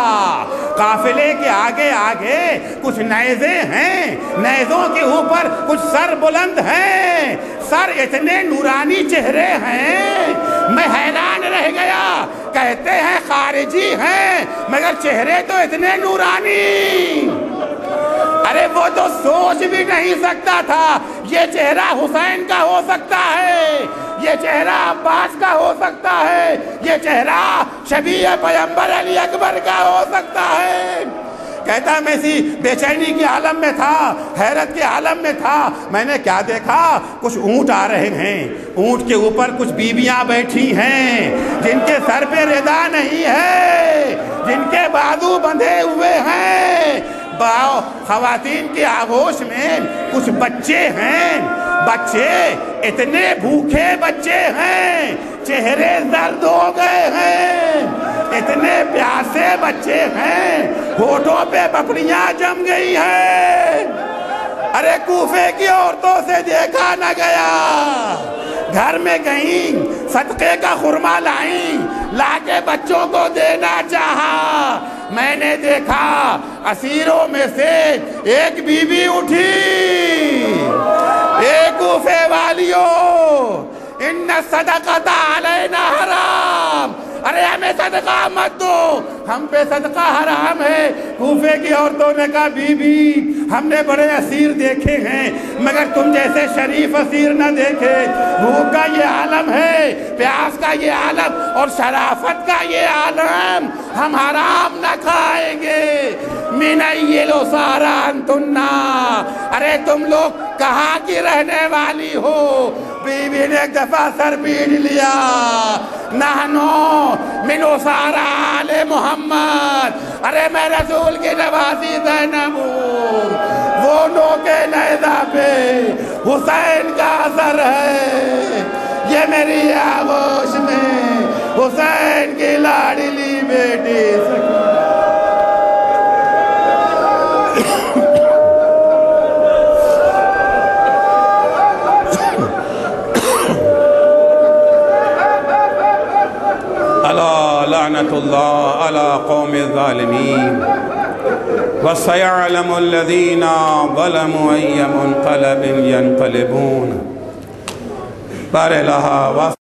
قافلے کے آگے آگے کچھ نیزے ہیں، نیزوں کے اوپر کچھ سر بلند ہیں، سر اتنے نورانی چہرے ہیں، میں حیران رہ گیا۔ کہتے ہیں خارجی ہیں مگر چہرے تو اتنے نورانی، ارے وہ تو سوچ بھی نہیں سکتا تھا یہ چہرہ حسین کا ہو سکتا ہے، یہ چہرہ عباس کا ہو سکتا ہے، یہ چہرہ شبیہ پیغمبر علی اکبر کا ہو سکتا ہے۔ کہتا ہے میں اسی بے چینی کے عالم میں تھا، حیرت کے عالم میں تھا، میں نے کیا دیکھا؟ کچھ اونٹ آ رہے ہیں، اونٹ کے اوپر کچھ بیویاں بیٹھی ہیں جن کے سر پہ ردا نہیں ہے، جن کے بازو بندھے ہوئے ہیں، باؤ خواتین کے آغوش میں کچھ بچے ہیں، بچے اتنے بھوکے بچے ہیں، چہرے زرد ہو گئے ہیں، اتنے پیاسے بچے ہیں، ہونٹوں پہ پپڑیاں جم گئی ہیں۔ ارے کوفے کی عورتوں سے دیکھا نہ گیا، گھر میں گئیں صدقے کا خرما لائیں، لا کے بچوں کو دینا چاہا، میں نے دیکھا اسیروں میں سے ایک بی بی اٹھی، اے کوفے والیوں ان صدقۃ علینا حرام، ارے ہمیں صدقہ مت دو، ہم پہ صدقہ حرام ہے۔ کوفے کی عورتوں نے کہا بی بی ہم نے بڑے اسیر دیکھے ہیں مگر تم جیسے شریف اسیر نہ دیکھے، بھوک کا یہ عالم ہے، پیاس کا یہ عالم اور شرافت کا یہ عالم، ہم حرام نہ کھائیں گے۔ من ایل سارا انتنا، ارے تم لوگ کہاں کی رہنے والی ہو؟ بی بی نے ایک دفعہ سر پیٹ لیا، نحنو من اسارا آل محمد، ارے میں رسول کی نوازی زینب ہوں، وہ نوکے نیزہ پہ حسین کا اثر ہے، یہ میری آغوش میں حسین کی لاڈلی بیٹی سکینہ۔ الا لعنت اللہ علی قوم الظالمین وسيعلم الذين ظلموا أي منقلب ينقلبون۔ بارے لہا